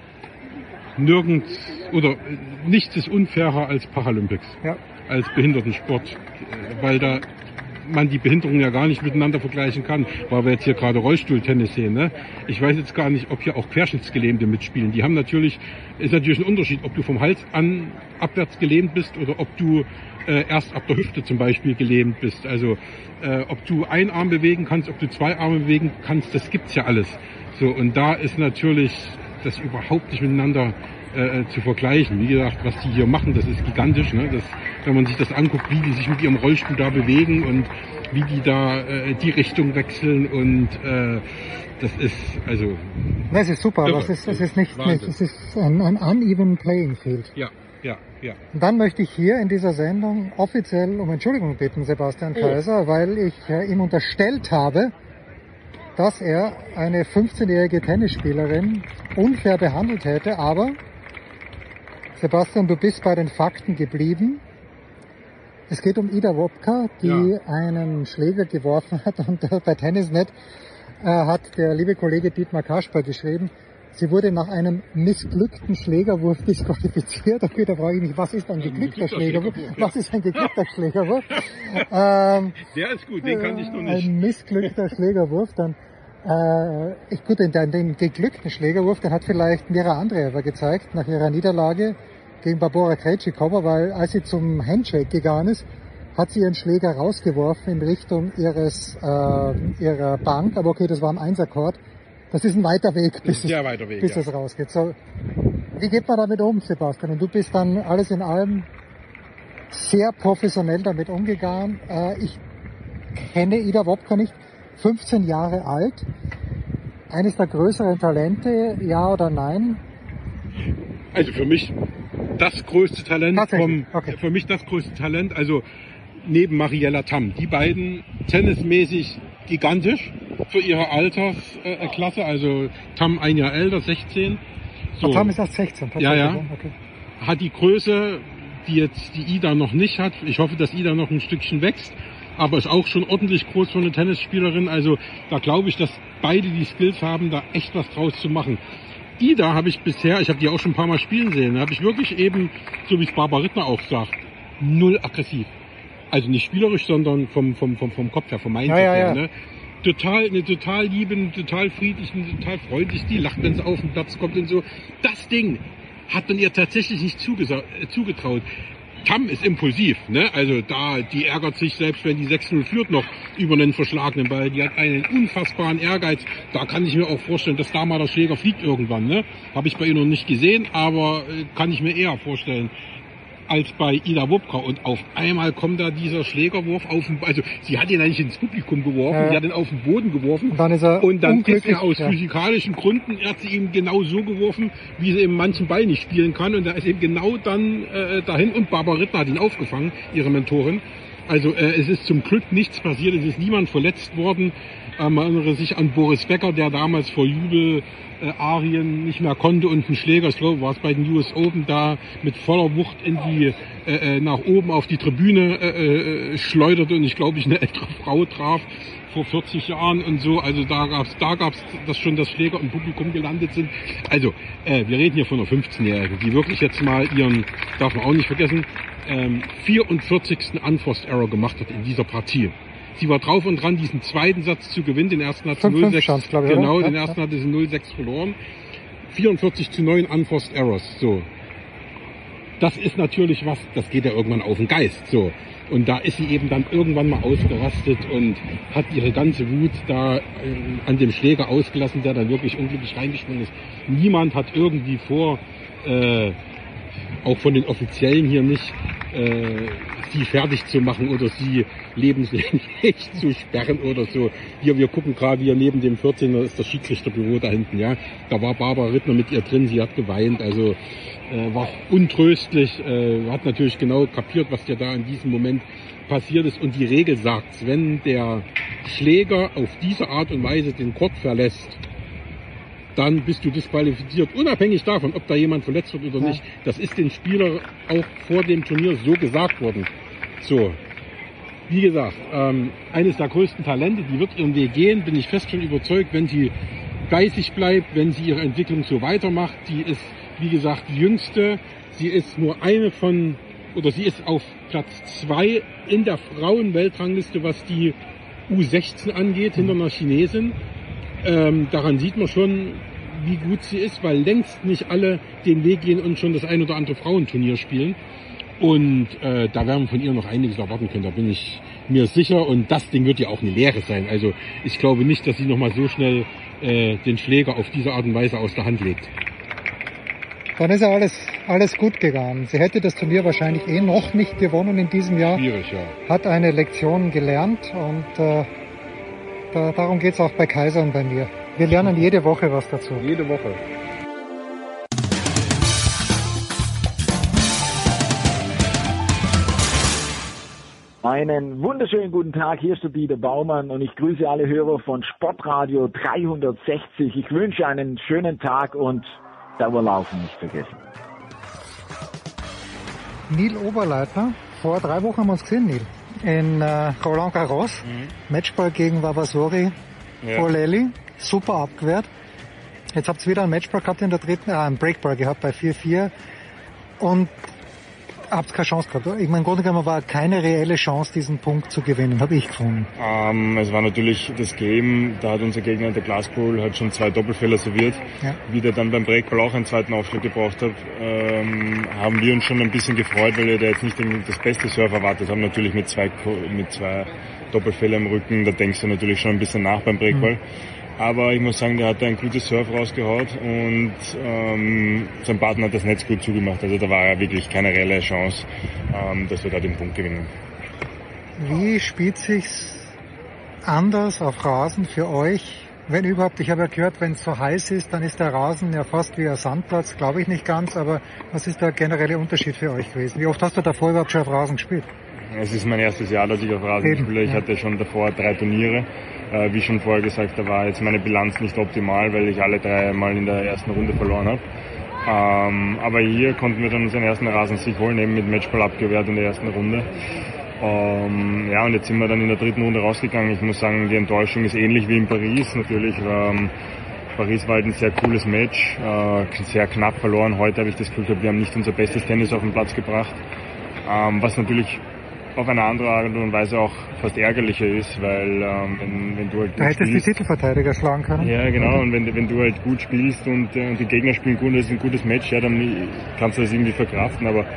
nirgends oder nichts ist unfairer als Paralympics, ja. als Behindertensport, weil da man die Behinderungen ja gar nicht miteinander vergleichen kann, weil wir jetzt hier gerade Rollstuhltennis sehen. Ne? Ich weiß jetzt gar nicht, ob hier auch Querschnittsgelähmte mitspielen. Die haben natürlich, ist natürlich ein Unterschied, ob du vom Hals an abwärts gelähmt bist oder ob du äh, erst ab der Hüfte zum Beispiel gelähmt bist. Also äh, ob du einen Arm bewegen kannst, ob du zwei Arme bewegen kannst, das gibt's ja alles. So, und da ist natürlich das überhaupt nicht miteinander äh, zu vergleichen. Wie gesagt, was die hier machen, das ist gigantisch. Ne? Das, wenn man sich das anguckt, wie die sich mit ihrem Rollstuhl da bewegen und wie die da äh, die Richtung wechseln und äh, das ist also. Das ist super, aber es ist, es ist nicht, nicht, es ist ein, ein uneven playing field. Ja, ja, ja. Und dann möchte ich hier in dieser Sendung offiziell um Entschuldigung bitten, Sebastian Kaiser, oh. weil ich äh, ihm unterstellt habe, dass er eine fünfzehnjährige Tennisspielerin unfair behandelt hätte, aber Sebastian, du bist bei den Fakten geblieben. Es geht um Ida Wopka, die ja. einen Schläger geworfen hat und äh, bei Tennisnet äh, hat der liebe Kollege Dietmar Kasper geschrieben, sie wurde nach einem missglückten Schlägerwurf disqualifiziert. Okay, da frage ich mich, was ist ein geglückter Schlägerwurf? Was ist ein geglückter Schlägerwurf? ähm, der ist gut, den kann ich noch nicht. Ein missglückter Schlägerwurf, dann äh, ich gut, den, den geglückten Schlägerwurf, den hat vielleicht Mira Andreeva gezeigt nach ihrer Niederlage gegen Barbora Krejcikova, weil als sie zum Handshake gegangen ist, hat sie ihren Schläger rausgeworfen in Richtung ihres äh, ihrer Bank. Aber okay, das war ein Einserchord. Das ist ein weiter Weg, bis, es, weiter Weg, bis ja. es rausgeht. So, wie geht man damit um, Sebastian? Und du bist dann alles in allem sehr professionell damit umgegangen. Äh, ich kenne Ida Wopka nicht. fünfzehn Jahre alt. Eines der größeren Talente, ja oder nein? Also für mich das größte Talent vom, okay. für mich das größte Talent, also neben Mariella Tam. Die beiden tennismäßig gigantisch für ihre Altersklasse, also Tam ein Jahr älter, sechzehn. So. Tam ist erst sechzehn. Ja, ja. Okay. Hat die Größe, die jetzt die Ida noch nicht hat. Ich hoffe, dass Ida noch ein Stückchen wächst, aber ist auch schon ordentlich groß für eine Tennisspielerin. Also da glaube ich, dass beide die Skills haben, da echt was draus zu machen. Ida habe ich bisher, ich habe die auch schon ein paar Mal spielen sehen, habe ich wirklich eben, so wie es Barbara Rittner auch sagt, null aggressiv. Also nicht spielerisch, sondern vom, vom, vom, vom Kopf her, vom Mindset ja, ja, her. ja. Ne? Total, eine total lieben, total friedlich, total freundlich, die lacht, wenn sie auf den Platz kommt und so. Das Ding hat man ihr tatsächlich nicht zugetraut. Tam ist impulsiv, ne? Also da, die ärgert sich, selbst wenn die sechs null führt, noch über einen verschlagenen Ball. Die hat einen unfassbaren Ehrgeiz. Da kann ich mir auch vorstellen, dass da mal der Schläger fliegt irgendwann, ne? Habe ich bei ihr noch nicht gesehen, aber äh, kann ich mir eher vorstellen. als bei Ida Wubka. Und auf einmal kommt da dieser Schlägerwurf auf den, also sie hat ihn eigentlich ins Publikum geworfen, ja. sie hat ihn auf den Boden geworfen. Und dann ist er, und dann ist er aus ja. physikalischen Gründen, er hat sie eben genau so geworfen, wie sie eben manchen Ball nicht spielen kann. Und da ist eben genau dann äh, dahin. Und Barbara Rittner hat ihn aufgefangen, ihre Mentorin. Also äh, es ist zum Glück nichts passiert, es ist niemand verletzt worden. Äh, man erinnere sich an Boris Becker, der damals vor Jubel äh, Arien nicht mehr konnte und ein Schläger, ich glaube, war es bei den U S Open, da mit voller Wucht in die äh, nach oben auf die Tribüne äh, äh, schleuderte und ich glaube, ich eine ältere Frau traf vor vierzig Jahren und so. Also da gab's da gab's das schon, dass Schläger im Publikum gelandet sind. Also äh, wir reden hier von einer fünfzehnjährigen, die wirklich jetzt mal ihren, darf man auch nicht vergessen, ähm, vierundvierzigsten Unforced Error gemacht hat in dieser Partie. Sie war drauf und dran, diesen zweiten Satz zu gewinnen. Den ersten hat sie null sechs, Stand, glaube ich, genau, oder? den Ja, ersten ja. hatte sie null sechs verloren. vierundvierzig zu neun Unforced Errors. So. Das ist natürlich was, das geht ja irgendwann auf den Geist. So. Und da ist sie eben dann irgendwann mal ausgerastet und hat ihre ganze Wut da äh, an dem Schläger ausgelassen, der dann wirklich unglücklich reingesprungen ist. Niemand hat irgendwie vor, äh, auch von den Offiziellen hier nicht, äh, sie fertig zu machen oder sie lebenslänglich zu sperren oder so. Hier, wir gucken gerade hier neben dem vierzehner ist das Schiedsrichterbüro da hinten, ja. Da war Barbara Rittner mit ihr drin, sie hat geweint, also äh, war untröstlich, äh, hat natürlich genau kapiert, was dir da in diesem Moment passiert ist. Und die Regel sagt, wenn der Schläger auf diese Art und Weise den Court verlässt, dann bist du disqualifiziert, unabhängig davon, ob da jemand verletzt wird oder ja. nicht. Das ist den Spielern auch vor dem Turnier so gesagt worden. So, wie gesagt, ähm, eines der größten Talente, die wird ihren Weg gehen, bin ich fest schon überzeugt, wenn sie bei sich bleibt, wenn sie ihre Entwicklung so weitermacht. Die ist, wie gesagt, die jüngste. Sie ist nur eine von, oder sie ist auf Platz zwei in der Frauenweltrangliste, was die U sechzehn angeht, hinter einer Chinesin. Ähm, daran sieht man schon, wie gut sie ist, weil längst nicht alle den Weg gehen und schon das ein oder andere Frauenturnier spielen. Und äh, da werden wir von ihr noch einiges erwarten können, da bin ich mir sicher. Und das Ding wird ja auch eine Lehre sein. Also ich glaube nicht, dass sie nochmal so schnell äh, den Schläger auf diese Art und Weise aus der Hand legt. Dann ist ja alles, alles gut gegangen. Sie hätte das Turnier wahrscheinlich eh noch nicht gewonnen in diesem Jahr. Schwierig, ja. Hat eine Lektion gelernt und äh, da, darum geht's auch bei Kaiser und bei mir. Wir lernen jede Woche was dazu. Jede Woche. Einen wunderschönen guten Tag, hier ist der Dieter Baumann und ich grüße alle Hörer von Sportradio dreihundertsechzig. Ich wünsche einen schönen Tag und Dauerlaufen nicht vergessen. Neil Oberleitner, vor drei Wochen haben wir uns gesehen, Neil, in äh, Roland Garros, mhm. Matchball gegen Vavasori, ja. Polelli, super abgewehrt. Jetzt habt ihr wieder einen Matchball gehabt in der dritten, äh, einen Breakball gehabt bei vier vier und habt keine Chance gehabt. Ich meine, im Grunde genommen war keine reelle Chance, diesen Punkt zu gewinnen, habe ich gefunden. Ähm, es war natürlich das Game, da hat unser Gegner, der Glasspool, hat schon zwei Doppelfehler serviert. Ja. Wie der dann beim Breakball auch einen zweiten Aufschlag gebraucht hat, ähm, haben wir uns schon ein bisschen gefreut, weil wir da jetzt nicht das beste Surf erwartet haben. Natürlich mit zwei, mit zwei Doppelfehler im Rücken, da denkst du natürlich schon ein bisschen nach beim Breakball. Mhm. Aber ich muss sagen, der hat ein gutes Surf rausgehaut und ähm, sein Partner hat das Netz gut zugemacht. Also da war ja wirklich keine reelle Chance, ähm, dass wir da den Punkt gewinnen. Wie spielt sich's anders auf Rasen für euch? Wenn überhaupt, ich habe ja gehört, wenn es so heiß ist, dann ist der Rasen ja fast wie ein Sandplatz, glaube ich nicht ganz, aber was ist der generelle Unterschied für euch gewesen? Wie oft hast du davor überhaupt schon auf Rasen gespielt? Es ist mein erstes Jahr, dass ich auf Rasen Eben, spiele. Ich ja. hatte schon davor drei Turniere. Äh, wie schon vorher gesagt, da war jetzt meine Bilanz nicht optimal, weil ich alle drei Mal in der ersten Runde verloren habe. Ähm, aber hier konnten wir dann unseren ersten Rasensieg holen, eben mit Matchball abgewehrt in der ersten Runde. Ähm, ja, und jetzt sind wir dann in der dritten Runde rausgegangen. Ich muss sagen, die Enttäuschung ist ähnlich wie in Paris. Natürlich, ähm, Paris war halt ein sehr cooles Match, äh, sehr knapp verloren. Heute habe ich das Gefühl gehabt, wir haben nicht unser bestes Tennis auf den Platz gebracht. Ähm, was natürlich auf eine andere Art und Weise auch fast ärgerlicher ist, weil ähm, wenn, wenn du halt gut da hättest spielst, die Titelverteidiger schlagen können. Ja, genau, und wenn, wenn du halt gut spielst und, äh, und die Gegner spielen gut und das ist ein gutes Match, ja, dann kannst du das irgendwie verkraften, aber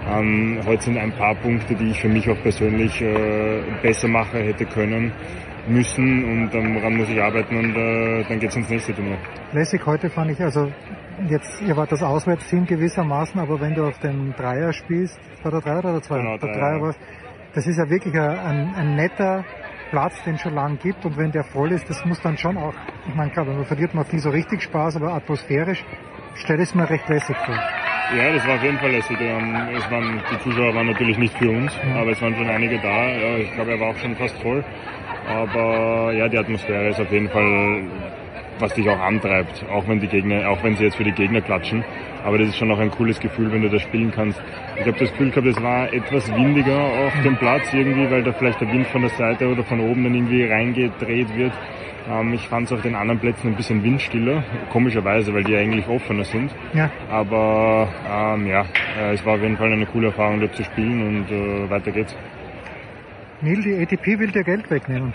Ähm, heute sind ein paar Punkte, die ich für mich auch persönlich äh, besser machen hätte können, müssen und daran muss ich arbeiten und äh, dann geht's ins nächste Turnier. Lässig heute fand ich, also jetzt, ihr wart das Auswärtsteam gewissermaßen, aber wenn du auf dem Dreier spielst, war der Dreier oder der Zweier? Genau, der Dreier. Dreier war's. Das ist ja wirklich ein, ein, ein netter Platz, den es schon lang gibt und wenn der voll ist, das muss dann schon auch, ich meine klar, man verliert man nie so richtig Spaß, aber atmosphärisch stelle ich es mir recht lässig vor. Ja, das war auf jeden Fall lässig. Es waren, die Zuschauer waren natürlich nicht für uns, ja. aber es waren schon einige da. Ich glaube, er war auch schon fast voll. Aber ja, die Atmosphäre ist auf jeden Fall, was dich auch antreibt, auch wenn die Gegner, auch wenn sie jetzt für die Gegner klatschen. Aber das ist schon auch ein cooles Gefühl, wenn du das spielen kannst. Ich habe das Gefühl gehabt, es war etwas windiger auf dem Platz irgendwie, weil da vielleicht der Wind von der Seite oder von oben dann irgendwie reingedreht wird. Ähm, ich fand es auf den anderen Plätzen ein bisschen windstiller, komischerweise, weil die eigentlich offener sind. Ja. Aber ähm, ja, äh, es war auf jeden Fall eine coole Erfahrung, dort zu spielen und äh, weiter geht's. Neil, die A T P will dir Geld wegnehmen.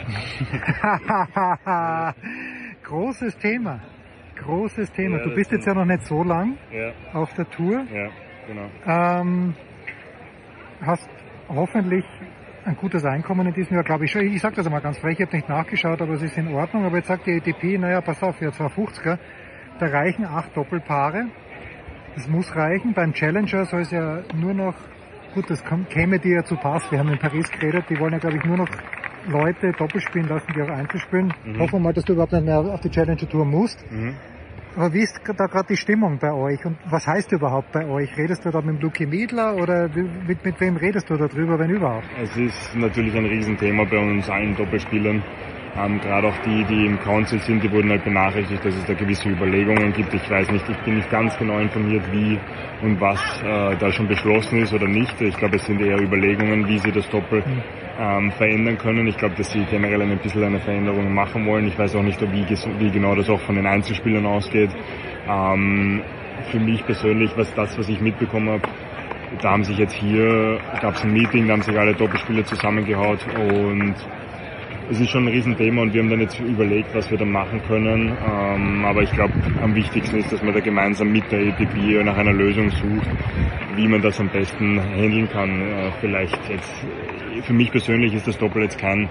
Großes Thema. Großes Thema. Ja, du bist jetzt ja noch nicht so lang ja. auf der Tour. Ja, genau. Ähm, hast hoffentlich ein gutes Einkommen in diesem Jahr, glaube ich schon. Ich sage das einmal ganz frech, ich habe nicht nachgeschaut, aber es ist in Ordnung. Aber jetzt sagt die A T P, naja, pass auf, jetzt war fünfziger, da reichen acht Doppelpaare. Das muss reichen. Beim Challenger soll es ja nur noch, gut, das käme dir ja zu Pass. Wir haben in Paris geredet, die wollen ja, glaube ich, nur noch Leute Doppel spielen lassen, die auch Einzel spielen. Mhm. Hoffen wir mal, dass du überhaupt nicht mehr auf die Challenger Tour musst. Mhm. Aber wie ist da gerade die Stimmung bei euch und was heißt überhaupt bei euch? Redest du da mit dem Luki Miedler oder mit, mit wem redest du darüber, wenn überhaupt? Es ist natürlich ein Riesenthema bei uns allen Doppelspielern. Ähm, Gerade auch die, die im Council sind, die wurden halt benachrichtigt, dass es da gewisse Überlegungen gibt. Ich weiß nicht, ich bin nicht ganz genau informiert, wie und was äh, da schon beschlossen ist oder nicht. Ich glaube, es sind eher Überlegungen, wie sie das Doppel ähm, verändern können. Ich glaube, dass sie generell ein bisschen eine Veränderung machen wollen. Ich weiß auch nicht, wie, wie genau das auch von den Einzelspielern ausgeht. Ähm, für mich persönlich, was das, was ich mitbekommen habe, da haben sich jetzt hier, gab es ein Meeting, da haben sich alle Doppelspieler zusammengehaut und es ist schon ein Riesenthema und wir haben dann jetzt überlegt, was wir da machen können. Ähm, aber ich glaube, am wichtigsten ist, dass man da gemeinsam mit der A T P nach einer Lösung sucht, wie man das am besten handeln kann. Äh, vielleicht jetzt, für mich persönlich ist das Doppel jetzt kein,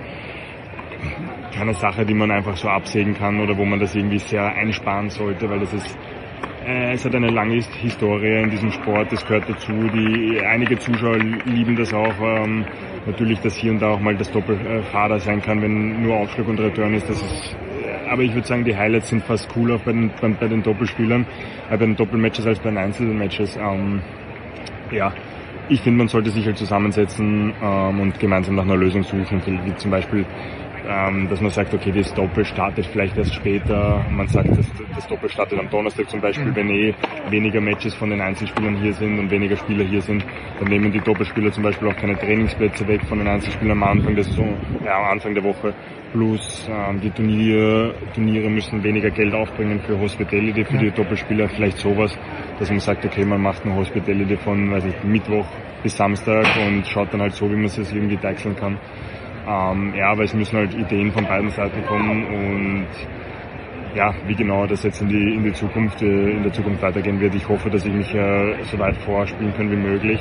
keine Sache, die man einfach so absägen kann oder wo man das irgendwie sehr einsparen sollte, weil das ist äh, es hat eine lange Historie in diesem Sport, das gehört dazu. Die, einige Zuschauer lieben das auch. Ähm, Natürlich, dass hier und da auch mal das Doppel äh, fader sein kann, wenn nur Aufschlag und Return ist. Das ist äh, aber ich würde sagen, die Highlights sind fast cooler bei den, bei, bei den Doppelspielern, äh, bei den Doppelmatches als bei den Einzelmatches. Ähm, ja, ich finde, man sollte sich halt zusammensetzen ähm, und gemeinsam nach einer Lösung suchen, wie zum Beispiel, ähm, dass man sagt, okay, das Doppel startet vielleicht erst später. Man sagt, das, das Doppel startet am Donnerstag zum Beispiel, mhm. wenn eh weniger Matches von den Einzelspielern hier sind und weniger Spieler hier sind. Dann nehmen die Doppelspieler zum Beispiel auch keine Trainingsplätze weg von den Einzelspielern am Anfang der Saison, ja, am Anfang der Woche. Plus ähm, die Turniere, Turniere müssen weniger Geld aufbringen für Hospitality, für ja. die Doppelspieler. Vielleicht sowas, dass man sagt, okay, man macht eine Hospitality von, weiß ich, Mittwoch bis Samstag und schaut dann halt so, wie man es irgendwie deichseln kann. Ähm, ja, aber es müssen halt Ideen von beiden Seiten kommen und ja, wie genau das jetzt in die in die Zukunft äh, in der Zukunft weitergehen wird. Ich hoffe, dass ich mich äh, so weit vorspielen kann wie möglich.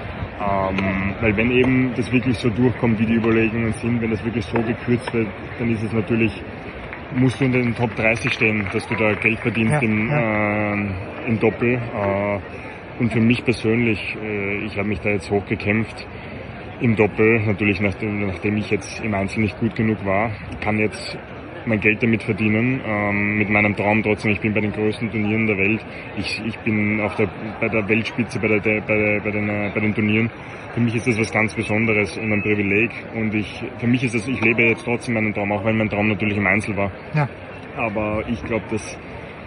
Ähm, weil wenn eben das wirklich so durchkommt, wie die Überlegungen sind, wenn das wirklich so gekürzt wird, dann ist es natürlich, musst du in den Top dreißig stehen, dass du da Geld verdienst ja, im, ja. Äh, im Doppel. Äh, und für mich persönlich, äh, ich habe mich da jetzt hochgekämpft im Doppel, natürlich nachdem, nachdem ich jetzt im Einzel nicht gut genug war, kann jetzt mein Geld damit verdienen, ähm, mit meinem Traum trotzdem. Ich bin bei den größten Turnieren der Welt. Ich, ich bin auf der, bei der Weltspitze, bei, der, bei, der, bei, den, bei den Turnieren. Für mich ist das was ganz Besonderes und ein Privileg. Und ich, für mich ist das, ich lebe jetzt trotzdem meinen Traum, auch wenn mein Traum natürlich im Einzel war. Ja. Aber ich glaube, dass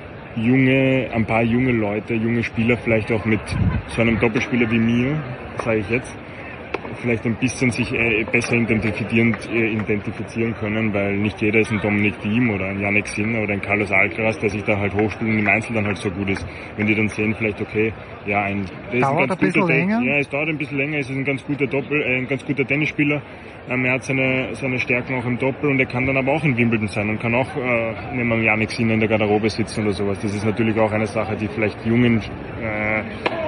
junge, ein paar junge Leute, junge Spieler vielleicht auch mit so einem Doppelspieler wie mir, sage ich jetzt, vielleicht ein bisschen sich äh, besser identifizieren, äh, identifizieren können, weil nicht jeder ist ein Dominik Thiem oder ein Jannik Sinner oder ein Carlos Alcaraz, der sich da halt hochspielt und im Einzel dann halt so gut ist. Wenn die dann sehen, vielleicht okay, ja, ein, das dauert ist ein, ganz ein bisschen länger. Ja, es dauert ein bisschen länger, es ist ein ganz guter Doppel, äh, ein ganz guter Tennisspieler. Ähm, er hat seine, seine Stärken auch im Doppel und er kann dann aber auch in Wimbledon sein und kann auch äh, neben einem Jannik Sinner in der Garderobe sitzen oder sowas. Das ist natürlich auch eine Sache, die vielleicht jungen äh,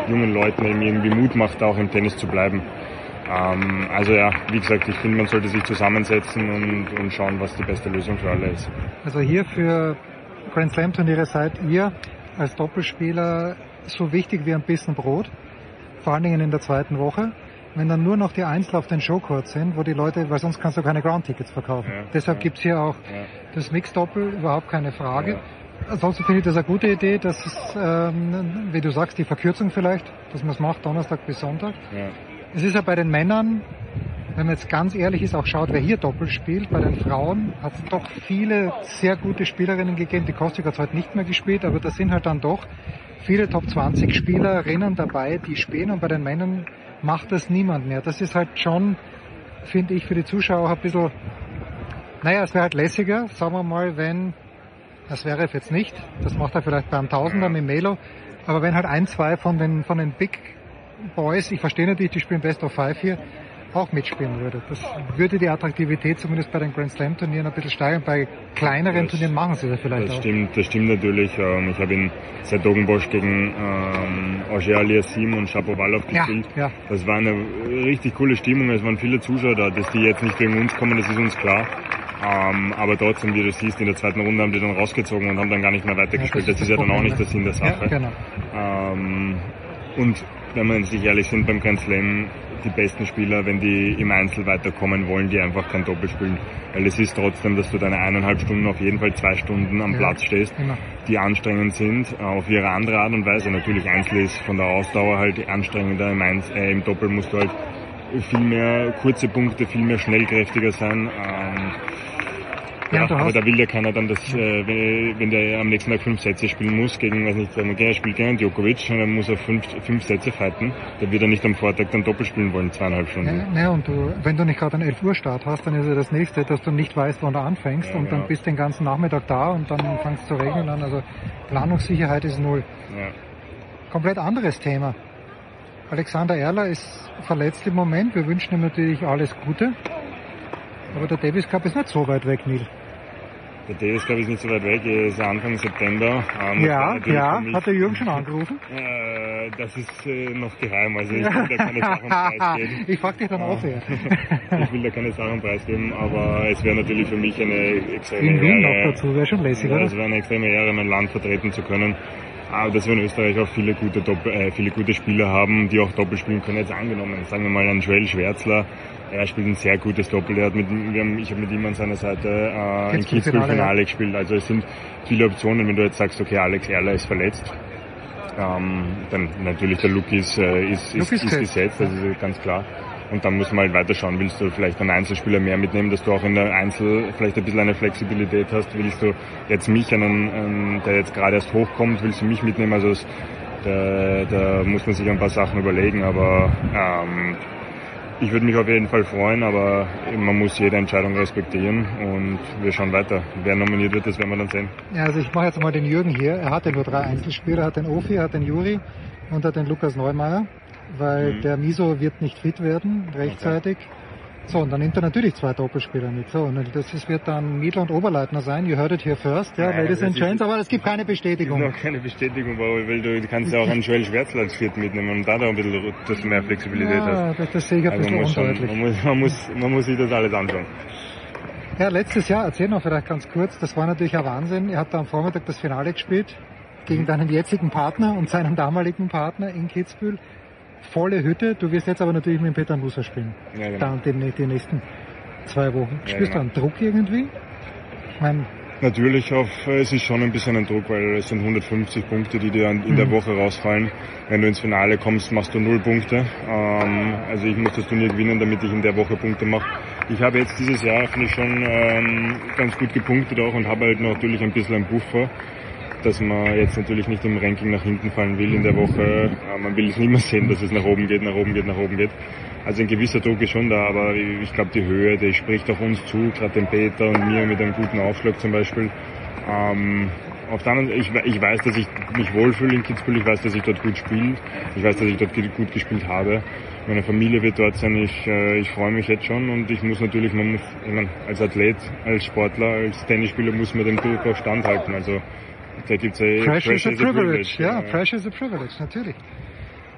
jungen Leuten eben irgendwie Mut macht, auch im Tennis zu bleiben. Ähm, also ja, wie gesagt, ich finde, man sollte sich zusammensetzen und, und schauen, was die beste Lösung für alle ist. Also hier für Grand Slam Turniere seid ihr als Doppelspieler so wichtig wie ein Bissen Brot, vor allen Dingen in der zweiten Woche. Wenn dann nur noch die Einzel auf den Showcourts sind, wo die Leute, weil sonst kannst du keine Ground-Tickets verkaufen. Ja, Deshalb ja. gibt's hier auch ja. das Mixed-Doppel, überhaupt keine Frage. Ja. Ansonsten finde ich das eine gute Idee, dass es, ähm, wie du sagst, die Verkürzung vielleicht, dass man es macht, Donnerstag bis Sonntag. Ja. Es ist ja bei den Männern, wenn man jetzt ganz ehrlich ist, auch schaut, wer hier Doppel spielt, bei den Frauen hat es doch viele sehr gute Spielerinnen gegeben. Die Kostic hat heute nicht mehr gespielt, aber da sind halt dann doch viele Top zwanzig Spielerinnen dabei, die spielen, und bei den Männern macht das niemand mehr. Das ist halt schon, finde ich, für die Zuschauer auch ein bisschen, naja, es wäre halt lässiger, sagen wir mal, wenn, das wäre jetzt nicht, das macht er vielleicht beim Tausender mit Melo, aber wenn halt ein, zwei von den, von den Big Boys, ich verstehe natürlich, die spielen Best of Five hier, auch mitspielen würde. Das würde die Attraktivität zumindest bei den Grand Slam Turnieren ein bisschen steigern. Bei kleineren das, Turnieren machen sie das vielleicht das auch. Stimmt, das stimmt natürlich. Ich habe in Sertogenbosch gegen ähm, Auger Aliassime und Shapovalov gespielt. Ja, ja. Das war eine richtig coole Stimmung. Es waren viele Zuschauer da. Dass die jetzt nicht wegen uns kommen, das ist uns klar. Ähm, aber trotzdem, wie du siehst, in der zweiten Runde haben die dann rausgezogen und haben dann gar nicht mehr weitergespielt. Ja, das, das ist, ist ja dann auch nicht der Sinn der Sache. Ja, genau. ähm, und wenn wir sich ehrlich sind, beim Grand Slam, die besten Spieler, wenn die im Einzel weiterkommen wollen, die einfach kein Doppel spielen. Weil es ist trotzdem, dass du deine eineinhalb Stunden, auf jeden Fall zwei Stunden am ja, Platz stehst, immer. Die anstrengend sind, auf ihre andere Art und Weise. Natürlich Einzel ist von der Ausdauer halt anstrengender, im, Einzel, äh, im Doppel musst du halt viel mehr kurze Punkte, viel mehr schnellkräftiger sein. Ähm, Ja, ja aber da will ja keiner dann, dass, äh, wenn, wenn der am nächsten Tag fünf Sätze spielen muss, gegen, weiß nicht, er spielt gegen Djokovic, und dann muss er fünf, fünf Sätze fighten, da wird er nicht am Vortag dann Doppel spielen wollen, zweieinhalb Stunden. Ja, ja, und du, wenn du nicht gerade einen elf Uhr Start hast, dann ist ja das nächste, dass du nicht weißt, wann du anfängst, ja, und dann genau. bist du den ganzen Nachmittag da und dann fängst du zu regnen an, also Planungssicherheit ist null. Ja. Komplett anderes Thema. Alexander Erler ist verletzt im Moment, wir wünschen ihm natürlich alles Gute, aber der Davis Cup ist nicht so weit weg, Neil. Der Davis Cup ist nicht so weit weg, er ist Anfang September. Ähm, ja, ja, hat der Jürgen schon angerufen? Äh, das ist äh, noch geheim, also ich will da keine Sachen preisgeben. Ich frag dich dann auch her. Ich will da keine Sachen preisgeben, aber es wäre natürlich für mich eine extreme In Wien Ehre. noch dazu, wäre schon lässig, ja, oder? Es wäre eine extreme Ehre, mein Land vertreten zu können. Aber dass wir in Österreich auch viele gute, Doppel, äh, viele gute Spieler haben, die auch Doppel spielen können. Jetzt angenommen, sagen wir mal ein Joel Schwärzler, er spielt ein sehr gutes Doppel. Er hat mit, wir haben, ich habe mit ihm an seiner Seite äh, im Kitzbühel-Finale gespielt. Also es sind viele Optionen, wenn du jetzt sagst, okay, Alex Erler ist verletzt. Ähm, dann natürlich der Look ist, äh, ist, ist, ist gesetzt, das ist ganz klar. Und dann muss man halt weiterschauen, willst du vielleicht einen Einzelspieler mehr mitnehmen, dass du auch in der Einzel vielleicht ein bisschen eine Flexibilität hast, willst du jetzt mich, einen, einen der jetzt gerade erst hochkommt, willst du mich mitnehmen, also das, da, da muss man sich ein paar Sachen überlegen, aber ähm, ich würde mich auf jeden Fall freuen, aber man muss jede Entscheidung respektieren und wir schauen weiter. Wer nominiert wird, das werden wir dann sehen. Ja, also ich mache jetzt mal den Jürgen hier, er hatte nur drei Einzelspieler, er hat den Ofi, er hat den Juri und er hat den Lukas Neumeier. Weil mhm. der Miso wird nicht fit werden, rechtzeitig. Okay. So, und dann nimmt er natürlich zwei Doppelspieler mit. So, und das ist, wird dann Miedl und Oberleitner sein. You heard it here first, ja, Nein, Ladies and Gents, aber es gibt keine Bestätigung. Es gibt noch keine Bestätigung, weil du kannst ja auch einen Joel Schwärzler als Vierten mitnehmen und da da ein bisschen, dass du mehr Flexibilität ja, hast. Das, das sehe ich ein also bisschen man undeutlich. Schon, man, muss, man, muss, man muss sich das alles anschauen. Ja, letztes Jahr, erzähl noch vielleicht ganz kurz, das war natürlich ein Wahnsinn. Er hat da am Vormittag das Finale gespielt gegen deinen jetzigen Partner und seinen damaligen Partner in Kitzbühel. Volle Hütte, du wirst jetzt aber natürlich mit Peter Musser spielen. Ja, genau. Dann die, die nächsten zwei Wochen. Ja, Spürst genau. du einen Druck irgendwie? Ich mein, Natürlich, auf, es ist schon ein bisschen ein Druck, weil es sind hundertfünfzig Punkte, die dir in mhm. der Woche rausfallen. Wenn du ins Finale kommst, machst du null Punkte. Ähm, also ich muss das Turnier gewinnen, damit ich in der Woche Punkte mache. Ich habe jetzt dieses Jahr, finde ich, schon ähm, ganz gut gepunktet auch und habe halt natürlich ein bisschen einen Buffer, dass man jetzt natürlich nicht im Ranking nach hinten fallen will in der Woche. Man will es nicht mehr sehen, dass es nach oben geht, nach oben geht, nach oben geht. Also ein gewisser Druck ist schon da, aber ich glaube die Höhe, die spricht auch uns zu, gerade dem Peter und mir mit einem guten Aufschlag zum Beispiel. Ähm, auf der anderen Seite, ich, ich weiß, dass ich mich wohlfühle in Kitzbühel, ich weiß, dass ich dort gut spiele, ich weiß, dass ich dort gut gespielt habe. Meine Familie wird dort sein, ich, äh, ich freue mich jetzt schon und ich muss natürlich, man muss, ich meine, als Athlet, als Sportler, als Tennisspieler muss man den Druck auch standhalten. Also da gibt's ja Pressure is a privilege, ja, yeah, pressure is a privilege, natürlich.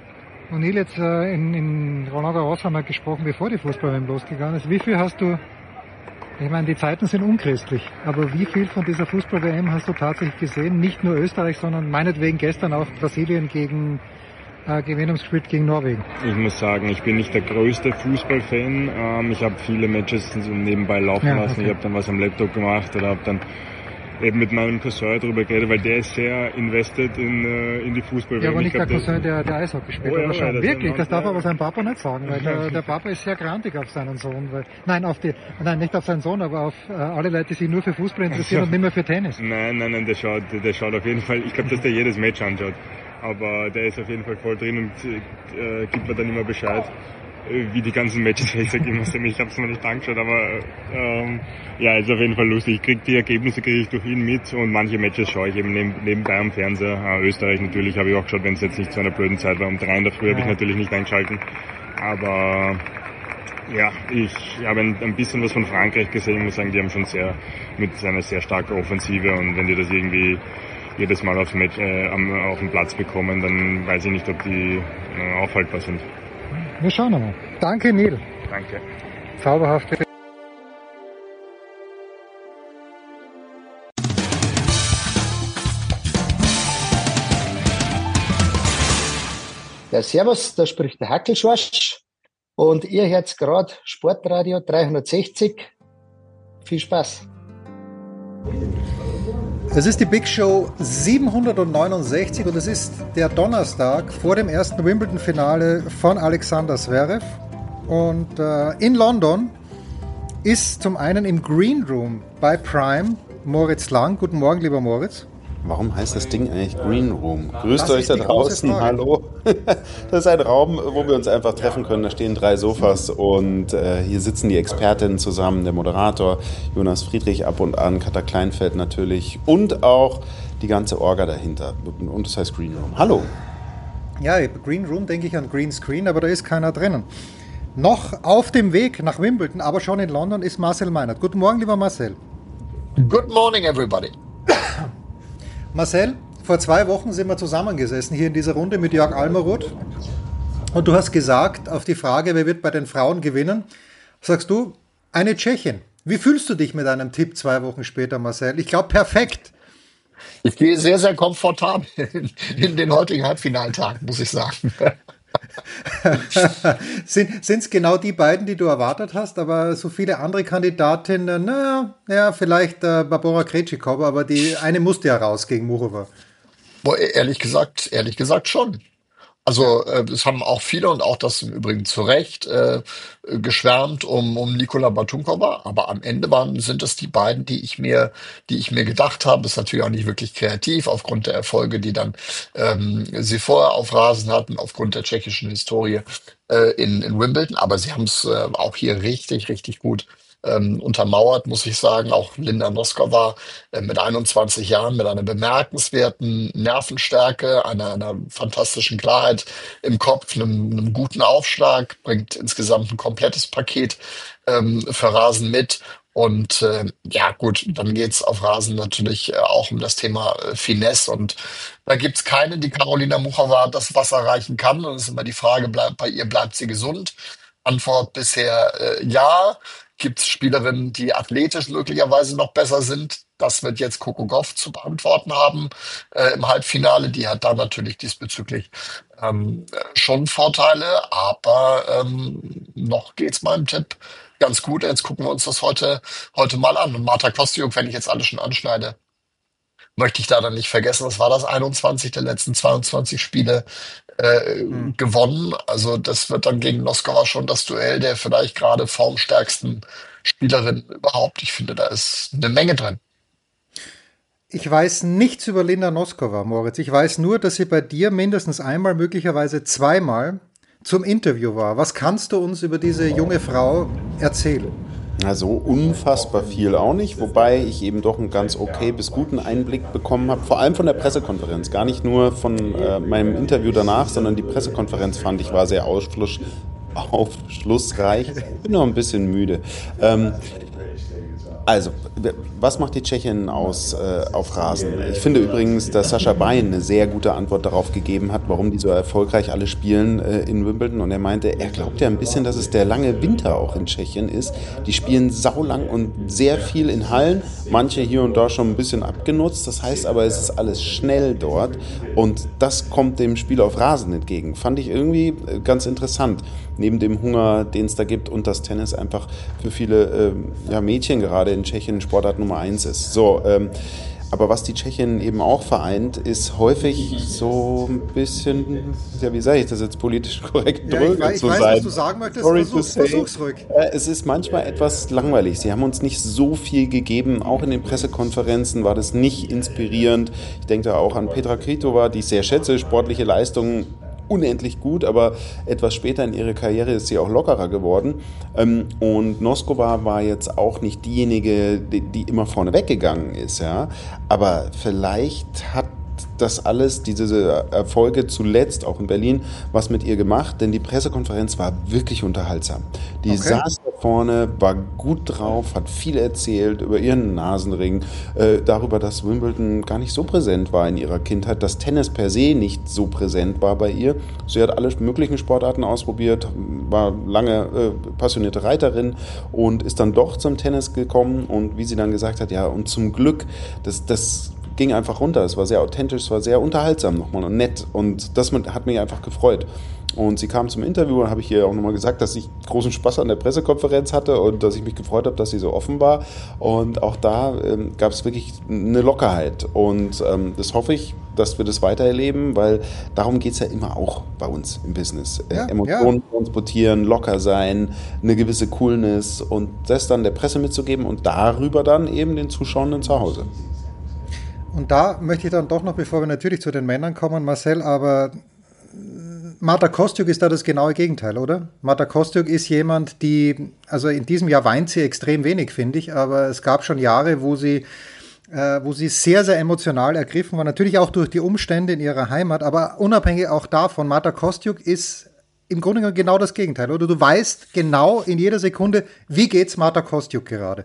Und Neil, jetzt äh, in, in Roland Garros haben wir gesprochen, bevor die Fußball-W M losgegangen ist. Wie viel hast du, ich meine, die Zeiten sind unchristlich, aber wie viel von dieser Fußball-W M hast du tatsächlich gesehen? Nicht nur Österreich, sondern meinetwegen gestern auch Brasilien gegen äh, Gewinnungsspiel gegen Norwegen. Ich muss sagen, ich bin nicht der größte Fußballfan. Ähm, ich habe viele Matches nebenbei laufen ja, lassen. Okay. Ich habe dann was am Laptop gemacht oder habe dann eben mit meinem Cousin darüber geredet, weil der ist sehr invested in, äh, in die Fußball-W M. Ja, aber nicht glaub, der Cousin, der, der Eishockey spielt. Oh, ja, ja, das wirklich, das darf aber sein Papa nicht sagen, weil der, der Papa ist sehr grantig auf seinen Sohn. Weil, nein, auf die, nein, nicht auf seinen Sohn, aber auf äh, alle Leute, die sich nur für Fußball interessieren und nicht mehr für Tennis. Nein, nein, nein, der schaut, der schaut auf jeden Fall, ich glaube, dass der jedes Match anschaut. Aber der ist auf jeden Fall voll drin und äh, gibt mir dann immer Bescheid, wie die ganzen Matches, ich sage immer, ich habe es mir nicht angeschaut, aber ähm, ja, ist auf jeden Fall lustig. Ich kriege die Ergebnisse kriege ich durch ihn mit und manche Matches schaue ich eben neben, nebenbei am Fernseher. Äh, Österreich natürlich habe ich auch geschaut, wenn es jetzt nicht zu einer blöden Zeit war. Um drei in der Früh ja. habe ich natürlich nicht eingeschalten. Aber ja, ich habe ein, ein bisschen was von Frankreich gesehen. Ich muss sagen, die haben schon sehr mit einer sehr starken Offensive und wenn die das irgendwie jedes Mal aufs Match, äh, am, auf den Platz bekommen, dann weiß ich nicht, ob die äh, aufhaltbar sind. Wir schauen mal. Danke, Neil. Danke. Zauberhaft. Ja, servus, da spricht der Hackelschorsch und ihr hört gerade Sportradio dreihundertsechzig. Viel Spaß. Es ist die Big Show siebenhundertneunundsechzig und es ist der Donnerstag vor dem ersten Wimbledon-Finale von Alexander Zverev. Und äh, in London ist zum einen im Green Room bei Prime Moritz Lang. Guten Morgen, lieber Moritz. Warum heißt das Ding eigentlich Green Room? Grüßt euch da draußen, hallo. Das ist ein Raum, wo wir uns einfach treffen können. Da stehen drei Sofas und äh, hier sitzen die Expertinnen zusammen, der Moderator Jonas Friedrich ab und an, Katha Kleinfeld natürlich und auch die ganze Orga dahinter. Und das heißt Green Room. Hallo. Ja, Green Room denke ich an Green Screen, aber da ist keiner drinnen. Noch auf dem Weg nach Wimbledon, aber schon in London, ist Marcel Meinert. Guten Morgen, lieber Marcel. Good morning, everybody. Marcel, vor zwei Wochen sind wir zusammengesessen hier in dieser Runde mit Jörg Almaroth und du hast gesagt, auf die Frage, wer wird bei den Frauen gewinnen, sagst du, eine Tschechin. Wie fühlst du dich mit einem Tipp zwei Wochen später, Marcel? Ich glaube, perfekt. Ich gehe sehr, sehr komfortabel in den heutigen Halbfinaltag, muss ich sagen. Sind es genau die beiden, die du erwartet hast, aber so viele andere Kandidatinnen, naja, ja, vielleicht äh, Barbora Krejcikova, aber die eine musste ja raus gegen Muchova. Boah, ehrlich gesagt, ehrlich gesagt schon. Also äh, es haben auch viele und auch das im Übrigen zu Recht äh, geschwärmt um um Nikola Batunkova, aber am Ende waren sind es die beiden, die ich mir die ich mir gedacht habe. Ist natürlich auch nicht wirklich kreativ aufgrund der Erfolge, die dann ähm, sie vorher auf Rasen hatten, aufgrund der tschechischen Historie äh, in in Wimbledon. Aber sie haben es äh, auch hier richtig richtig gut Ähm, untermauert, muss ich sagen. Auch Linda Noskova äh, mit einundzwanzig Jahren, mit einer bemerkenswerten Nervenstärke, einer, einer fantastischen Klarheit im Kopf, einem, einem guten Aufschlag, bringt insgesamt ein komplettes Paket ähm, für Rasen mit. Und äh, ja gut, dann geht's auf Rasen natürlich äh, auch um das Thema äh, Finesse. Und da gibt's keine, die Karolina Muchova das Wasser reichen kann. Und es ist immer die Frage, bleibt bei ihr, bleibt sie gesund? Antwort bisher äh, ja. Gibt es Spielerinnen, die athletisch möglicherweise noch besser sind? Das wird jetzt Coco Gauff zu beantworten haben äh, im Halbfinale. Die hat da natürlich diesbezüglich ähm, schon Vorteile, aber ähm, noch geht's meinem Tipp ganz gut. Jetzt gucken wir uns das heute heute mal an. Und Marta Kostyuk, wenn ich jetzt alles schon anschneide, möchte ich da dann nicht vergessen, das war das einundzwanzig der letzten zweiundzwanzig Spiele äh, mhm. gewonnen. Also das wird dann gegen Noskova schon das Duell der vielleicht gerade formstärksten Spielerin überhaupt. Ich finde, da ist eine Menge drin. Ich weiß nichts über Linda Noskova, Moritz. Ich weiß nur, dass sie bei dir mindestens einmal, möglicherweise zweimal zum Interview war. Was kannst du uns über diese junge Frau erzählen? Also unfassbar viel auch nicht, wobei ich eben doch einen ganz okay bis guten Einblick bekommen habe, vor allem von der Pressekonferenz, gar nicht nur von äh, meinem Interview danach, sondern die Pressekonferenz fand ich war sehr aufschluss, aufschlussreich. Ich bin noch ein bisschen müde. Ähm, Also, was macht die Tschechin aus äh, auf Rasen? Ich finde übrigens, dass Sascha Bein eine sehr gute Antwort darauf gegeben hat, warum die so erfolgreich alle spielen äh, in Wimbledon. Und er meinte, er glaubt ja ein bisschen, dass es der lange Winter auch in Tschechien ist. Die spielen saulang und sehr viel in Hallen, manche hier und da schon ein bisschen abgenutzt. Das heißt aber, es ist alles schnell dort und das kommt dem Spiel auf Rasen entgegen. Fand ich irgendwie ganz interessant. Neben dem Hunger, den es da gibt und das Tennis einfach für viele äh, ja, Mädchen gerade in Tschechien Sportart Nummer eins ist. So, ähm, aber was die Tschechien eben auch vereint, ist häufig so ein bisschen, ja, wie sage ich das jetzt politisch korrekt, ja, dröge ich weiß, zu ich weiß, sein. was du sagen möchtest, Sorry versuch's, to say. versuch's ruhig. Äh, Es ist manchmal etwas langweilig. Sie haben uns nicht so viel gegeben. Auch in den Pressekonferenzen war das nicht inspirierend. Ich denke da auch an Petra Kvitova, die ich sehr schätze, sportliche Leistungen unendlich gut, aber etwas später in ihrer Karriere ist sie auch lockerer geworden. Und Noskova war jetzt auch nicht diejenige, die, die immer vorne weggegangen ist. Ja? Aber vielleicht hat das alles, diese Erfolge zuletzt, auch in Berlin, was mit ihr gemacht, denn die Pressekonferenz war wirklich unterhaltsam. Die Okay. saß da vorne, war gut drauf, hat viel erzählt über ihren Nasenring, äh, darüber, dass Wimbledon gar nicht so präsent war in ihrer Kindheit, dass Tennis per se nicht so präsent war bei ihr. Sie hat alle möglichen Sportarten ausprobiert, war lange äh, passionierte Reiterin und ist dann doch zum Tennis gekommen und wie sie dann gesagt hat, ja, und zum Glück, das, das ging einfach runter. Es war sehr authentisch, es war sehr unterhaltsam nochmal und nett. Und das hat mich einfach gefreut. Und sie kam zum Interview und habe ich ihr auch nochmal gesagt, dass ich großen Spaß an der Pressekonferenz hatte und dass ich mich gefreut habe, dass sie so offen war. Und auch da ähm, gab es wirklich eine Lockerheit. Und ähm, das hoffe ich, dass wir das weitererleben, weil darum geht es ja immer auch bei uns im Business. Ja, äh, Emotionen ja. transportieren, locker sein, eine gewisse Coolness und das dann der Presse mitzugeben und darüber dann eben den Zuschauenden zu Hause. Und da möchte ich dann doch noch, bevor wir natürlich zu den Männern kommen, Marcel, aber Marta Kostyuk ist da das genaue Gegenteil, oder? Marta Kostyuk ist jemand, die, also in diesem Jahr weint sie extrem wenig, finde ich, aber es gab schon Jahre, wo sie, äh, wo sie sehr, sehr emotional ergriffen war, natürlich auch durch die Umstände in ihrer Heimat, aber unabhängig auch davon, Marta Kostyuk ist im Grunde genommen genau das Gegenteil, oder? Du weißt genau in jeder Sekunde, wie geht's Marta Kostyuk gerade?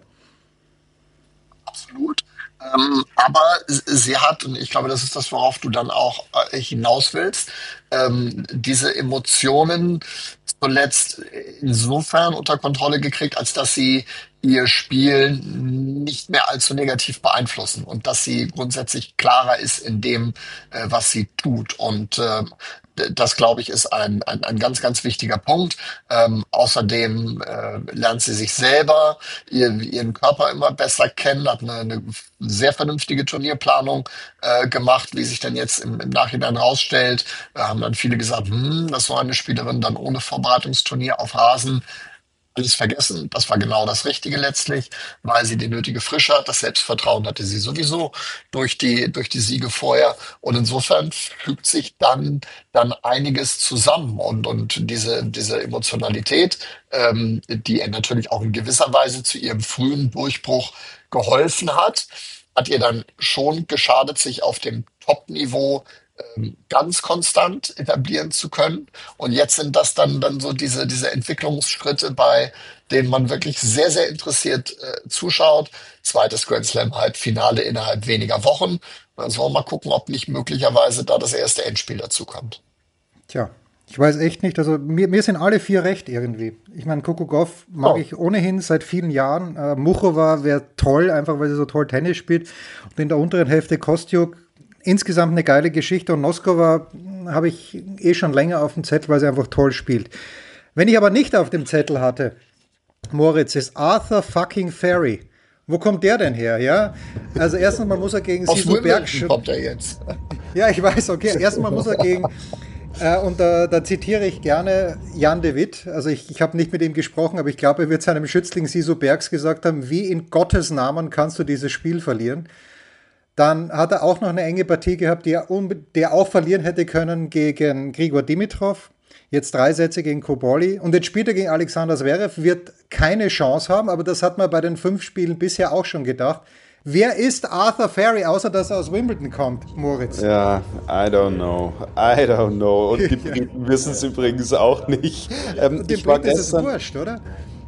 Absolut. Ähm, aber sie hat, und ich glaube, das ist das, worauf du dann auch äh, hinaus willst, ähm, diese Emotionen zuletzt insofern unter Kontrolle gekriegt, als dass sie ihr Spiel nicht mehr allzu negativ beeinflussen und dass sie grundsätzlich klarer ist in dem, äh, was sie tut. Und äh, das, glaube ich, ist ein, ein, ein ganz, ganz wichtiger Punkt. Ähm, außerdem äh, lernt sie sich selber, ihr, ihren Körper immer besser kennen, hat eine, eine sehr vernünftige Turnierplanung äh, gemacht, wie sich dann jetzt im, im Nachhinein rausstellt. Da haben dann viele gesagt, hm, das war eine Spielerin dann ohne Vorbereitungsturnier auf Rasen. Alles vergessen. Das war genau das Richtige letztlich, weil sie die nötige Frische hat. Das Selbstvertrauen hatte sie sowieso durch die, durch die Siege vorher. Und insofern fügt sich dann, dann einiges zusammen. Und, und diese, diese Emotionalität, ähm, die ihr natürlich auch in gewisser Weise zu ihrem frühen Durchbruch geholfen hat, hat ihr dann schon geschadet, sich auf dem Top-Niveau ähm, ganz konstant etablieren zu können. Und jetzt sind das dann, dann so diese, diese Entwicklungsschritte, bei denen man wirklich sehr, sehr interessiert äh, zuschaut. Zweites Grand Slam Halbfinale innerhalb weniger Wochen. Und dann sollen wir mal gucken, ob nicht möglicherweise da das erste Endspiel dazu kommt. Tja, ich weiß echt nicht, also mir, mir sind alle vier recht irgendwie. Ich meine, Coco Gauff mag Oh. ich ohnehin seit vielen Jahren. Äh, Muchova wäre toll, einfach weil sie so toll Tennis spielt. Und in der unteren Hälfte Kostyuk, insgesamt eine geile Geschichte. Und Noskova habe ich eh schon länger auf dem Zettel, weil sie einfach toll spielt. Wenn ich aber nicht auf dem Zettel hatte, Moritz, ist Arthur fucking Ferry. Wo kommt der denn her, ja? Also erstens mal muss er gegen Aus Sisu Berg... Wimbledon kommt er jetzt. Ja, ich weiß, okay. Erstmal muss er gegen, äh, und da, da zitiere ich gerne Jan de Witt, also ich, ich habe nicht mit ihm gesprochen, aber ich glaube, er wird seinem Schützling Sisu Bergs gesagt haben, wie in Gottes Namen kannst du dieses Spiel verlieren? Dann hat er auch noch eine enge Partie gehabt, die er, unbe- die er auch verlieren hätte können gegen Grigor Dimitrov. Jetzt drei Sätze gegen Koboli. Und jetzt spielt er gegen Alexander Zverev, wird keine Chance haben, aber das hat man bei den fünf Spielen bisher auch schon gedacht. Wer ist Arthur Ferry, außer dass er aus Wimbledon kommt, Moritz? Ja, I don't know. I don't know. Und die Briten wissen es übrigens auch nicht. Ähm, Dem ich war Briten ist es gestern, wurscht, oder?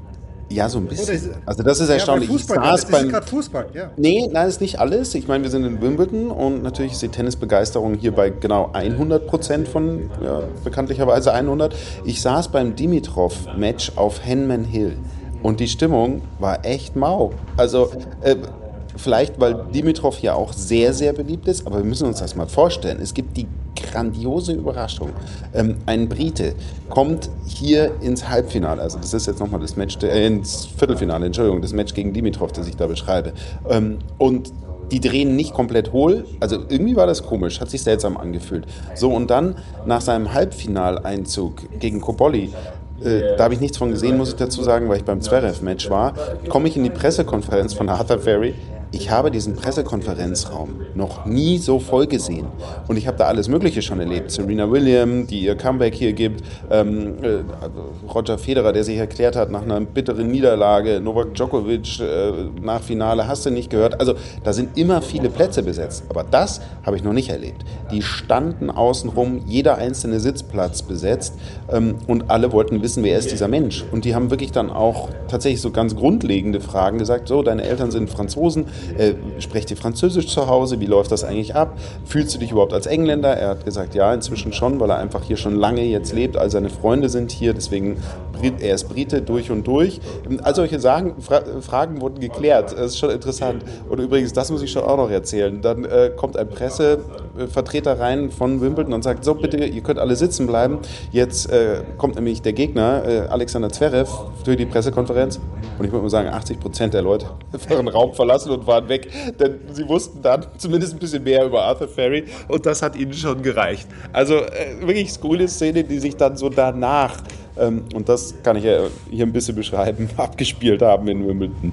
Ja, so ein bisschen. Ist, also das ist erstaunlich. Ja, Fußball, ich saß das beim, ist gerade Fußball, ja. Nee, nein, ist nicht alles. Ich meine, wir sind in Wimbledon und natürlich ist die Tennisbegeisterung hier bei genau hundert Prozent von, ja, bekanntlicherweise hundert. Ich saß beim Dimitrov-Match auf Henman Hill und die Stimmung war echt mau. Also, äh, vielleicht, weil Dimitrov hier auch sehr, sehr beliebt ist, aber wir müssen uns das mal vorstellen. Es gibt die grandiose Überraschung. Ähm, ein Brite kommt hier ins Halbfinale, also das ist jetzt nochmal das Match, äh, ins Viertelfinale, Entschuldigung, das Match gegen Dimitrov, das ich da beschreibe. Ähm, und die drehen nicht komplett hohl, also irgendwie war das komisch, hat sich seltsam angefühlt. So, und dann nach seinem Halbfinaleinzug gegen Cobolli, Äh, da habe ich nichts von gesehen, muss ich dazu sagen, weil ich beim Zverev-Match war, komme ich in die Pressekonferenz von Arthur Ferry. Ich habe diesen Pressekonferenzraum noch nie so voll gesehen. Und ich habe da alles Mögliche schon erlebt. Serena Williams, die ihr Comeback hier gibt, ähm, äh, Roger Federer, der sich erklärt hat nach einer bitteren Niederlage, Novak Djokovic äh, nach Finale, hast du nicht gehört. Also da sind immer viele Plätze besetzt. Aber das habe ich noch nicht erlebt. Die standen außenrum, jeder einzelne Sitzplatz besetzt ähm, und alle wollten wissen, wer ist dieser Mensch. Und die haben wirklich dann auch tatsächlich so ganz grundlegende Fragen gesagt. So, deine Eltern sind Franzosen, Äh, sprecht ihr Französisch zu Hause? Wie läuft das eigentlich ab? Fühlst du dich überhaupt als Engländer? Er hat gesagt, ja, inzwischen schon, weil er einfach hier schon lange jetzt lebt. All seine Freunde sind hier, deswegen, er ist Brite durch und durch. All solche Sagen, Fra- Fragen wurden geklärt. Das ist schon interessant. Und übrigens, das muss ich schon auch noch erzählen. Dann äh, kommt ein Pressevertreter rein von Wimbledon und sagt, so bitte, ihr könnt alle sitzen bleiben. Jetzt äh, kommt nämlich der Gegner, äh, Alexander Zverev, durch die Pressekonferenz. Und ich würde mal sagen, achtzig Prozent der Leute haben den Raum verlassen und waren weg, denn sie wussten dann zumindest ein bisschen mehr über Arthur Ferry und das hat ihnen schon gereicht. Also äh, wirklich skurrile Szene, die sich dann so danach, ähm, und das kann ich ja hier ein bisschen beschreiben, abgespielt haben in Wimbledon.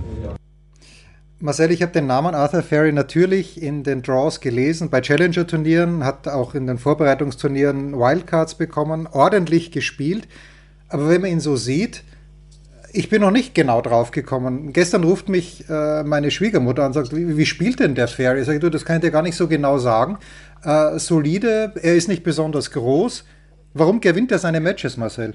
Marcel, ich habe den Namen Arthur Ferry natürlich in den Draws gelesen, bei Challenger-Turnieren, hat auch in den Vorbereitungsturnieren Wildcards bekommen, ordentlich gespielt, aber wenn man ihn so sieht, ich bin noch nicht genau drauf gekommen. Gestern ruft mich äh, meine Schwiegermutter an und sagt, wie, wie spielt denn der Ferry? Ich sage, du, das kann ich dir gar nicht so genau sagen. Äh, solide, er ist nicht besonders groß. Warum gewinnt er seine Matches, Marcel?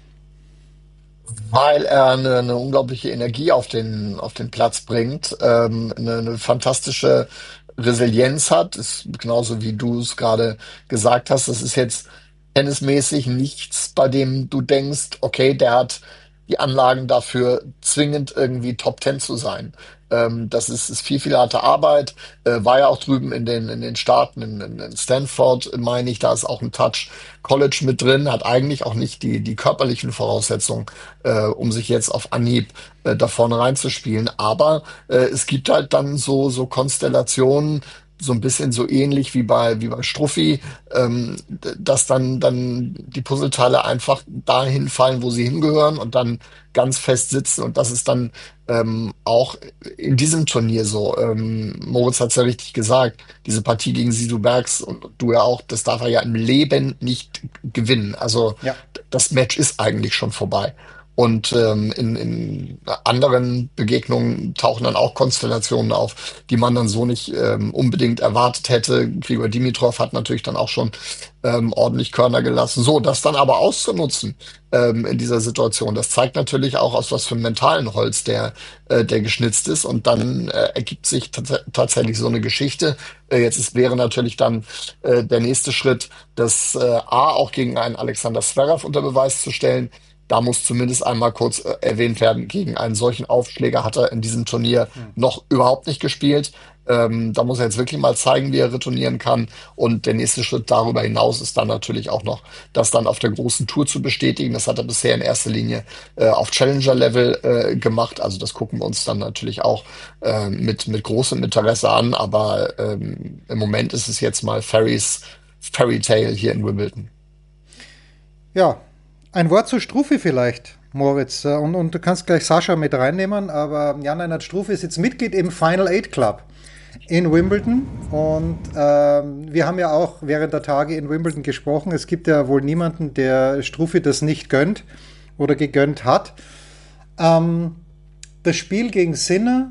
Weil er eine, eine unglaubliche Energie auf den, auf den Platz bringt, ähm, eine, eine fantastische Resilienz hat, ist genauso wie du es gerade gesagt hast. Das ist jetzt tennismäßig nichts, bei dem du denkst, okay, der hat die Anlagen dafür, zwingend irgendwie Top Ten zu sein. Ähm, das ist, ist viel, viel harte Arbeit. Äh, war ja auch drüben in den, in den Staaten, in, in, in Stanford, meine ich, da ist auch ein Touch College mit drin, hat eigentlich auch nicht die, die körperlichen Voraussetzungen, äh, um sich jetzt auf Anhieb äh, da vorne reinzuspielen. Aber äh, es gibt halt dann so, so Konstellationen, so ein bisschen so ähnlich wie bei, wie bei Struffi, ähm, dass dann, dann die Puzzleteile einfach dahin fallen, wo sie hingehören und dann ganz fest sitzen. Und das ist dann ähm, auch in diesem Turnier so. Ähm, Moritz hat es ja richtig gesagt, diese Partie gegen Sidu Bergs und du ja auch, das darf er ja im Leben nicht gewinnen. Also Ja. das Match ist eigentlich schon vorbei. Und ähm, in, in anderen Begegnungen tauchen dann auch Konstellationen auf, die man dann so nicht ähm, unbedingt erwartet hätte. Grigor Dimitrov hat natürlich dann auch schon ähm, ordentlich Körner gelassen. So, das dann aber auszunutzen ähm, in dieser Situation, das zeigt natürlich auch, aus was für einem mentalen Holz der, äh, der geschnitzt ist. Und dann äh, ergibt sich tats- tatsächlich so eine Geschichte. Äh, jetzt ist, wäre natürlich dann äh, der nächste Schritt, das äh, A auch gegen einen Alexander Zverev unter Beweis zu stellen. Da muss zumindest einmal kurz äh, erwähnt werden, gegen einen solchen Aufschläger hat er in diesem Turnier noch überhaupt nicht gespielt. Ähm, da muss er jetzt wirklich mal zeigen, wie er retournieren kann. Und der nächste Schritt darüber hinaus ist dann natürlich auch noch, das dann auf der großen Tour zu bestätigen. Das hat er bisher in erster Linie äh, auf Challenger-Level äh, gemacht. Also das gucken wir uns dann natürlich auch äh, mit, mit großem Interesse an. Aber ähm, im Moment ist es jetzt mal Ferrys Fairy Tale hier in Wimbledon. Ja, ein Wort zu Struffi vielleicht, Moritz. Und, und du kannst gleich Sascha mit reinnehmen, aber Jan-Reinhard Struffi ist jetzt Mitglied im Final Eight Club in Wimbledon. Und ähm, wir haben ja auch während der Tage in Wimbledon gesprochen. Es gibt ja wohl niemanden, der Struffi das nicht gönnt oder gegönnt hat. Ähm, das Spiel gegen Sinner,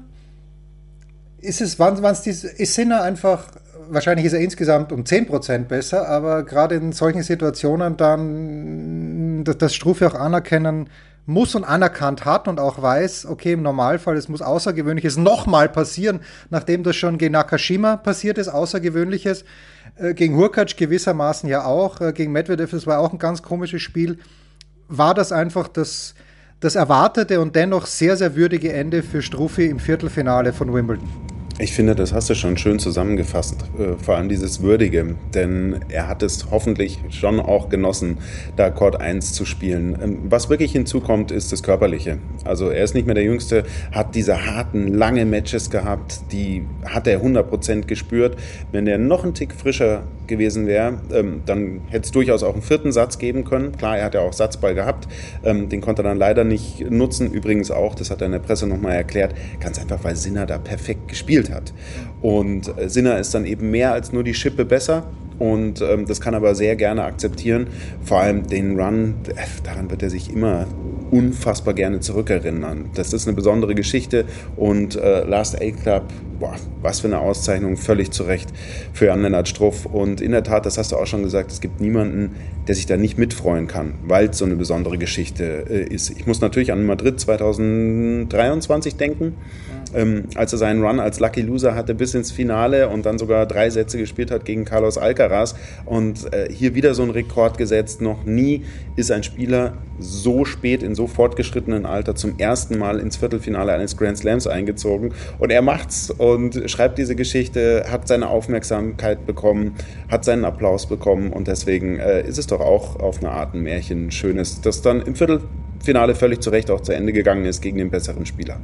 ist es, wann, wann's diese, ist Sinner einfach, wahrscheinlich ist er insgesamt um zehn Prozent besser, aber gerade in solchen Situationen dann, dass, dass Struffi auch anerkennen muss und anerkannt hat und auch weiß, okay, im Normalfall, es muss Außergewöhnliches nochmal passieren, nachdem das schon gegen Nakashima passiert ist, Außergewöhnliches, äh, gegen Hurkacz gewissermaßen ja auch, äh, gegen Medvedev, das war auch ein ganz komisches Spiel, war das einfach das, das erwartete und dennoch sehr, sehr würdige Ende für Struffi im Viertelfinale von Wimbledon. Ich finde, das hast du schon schön zusammengefasst, äh, vor allem dieses Würdige, denn er hat es hoffentlich schon auch genossen, da Court eins zu spielen. Ähm, was wirklich hinzukommt, ist das Körperliche. Also er ist nicht mehr der Jüngste, hat diese harten, lange Matches gehabt, die hat er hundert Prozent gespürt. Wenn er noch einen Tick frischer gewesen wäre, ähm, dann hätte es durchaus auch einen vierten Satz geben können. Klar, er hat ja auch Satzball gehabt, ähm, den konnte er dann leider nicht nutzen. Übrigens auch, das hat er in der Presse nochmal erklärt, ganz einfach, weil Sinner da perfekt gespielt hat. Und äh, Sinner ist dann eben mehr als nur die Schippe besser. Und ähm, das kann er aber sehr gerne akzeptieren. Vor allem den Run, äh, daran wird er sich immer unfassbar gerne zurückerinnern. Das ist eine besondere Geschichte. Und äh, Last A-Club, boah, was für eine Auszeichnung, völlig zu Recht für Jan-Lennart Struff. Und in der Tat, das hast du auch schon gesagt, es gibt niemanden, der sich da nicht mitfreuen kann, weil es so eine besondere Geschichte äh, ist. Ich muss natürlich an Madrid zweitausenddreiundzwanzig denken, ähm, als er seinen Run als Lucky Loser hatte bis ins Finale und dann sogar drei Sätze gespielt hat gegen Carlos Alcaraz. Und äh, hier wieder so ein Rekord gesetzt. Noch nie ist ein Spieler so spät in so fortgeschrittenen Alter zum ersten Mal ins Viertelfinale eines Grand Slams eingezogen. Und er macht's und schreibt diese Geschichte, hat seine Aufmerksamkeit bekommen, hat seinen Applaus bekommen. Und deswegen äh, ist es doch auch auf eine Art ein Märchen Schönes, das dann im Viertelfinale völlig zu Recht auch zu Ende gegangen ist gegen den besseren Spieler.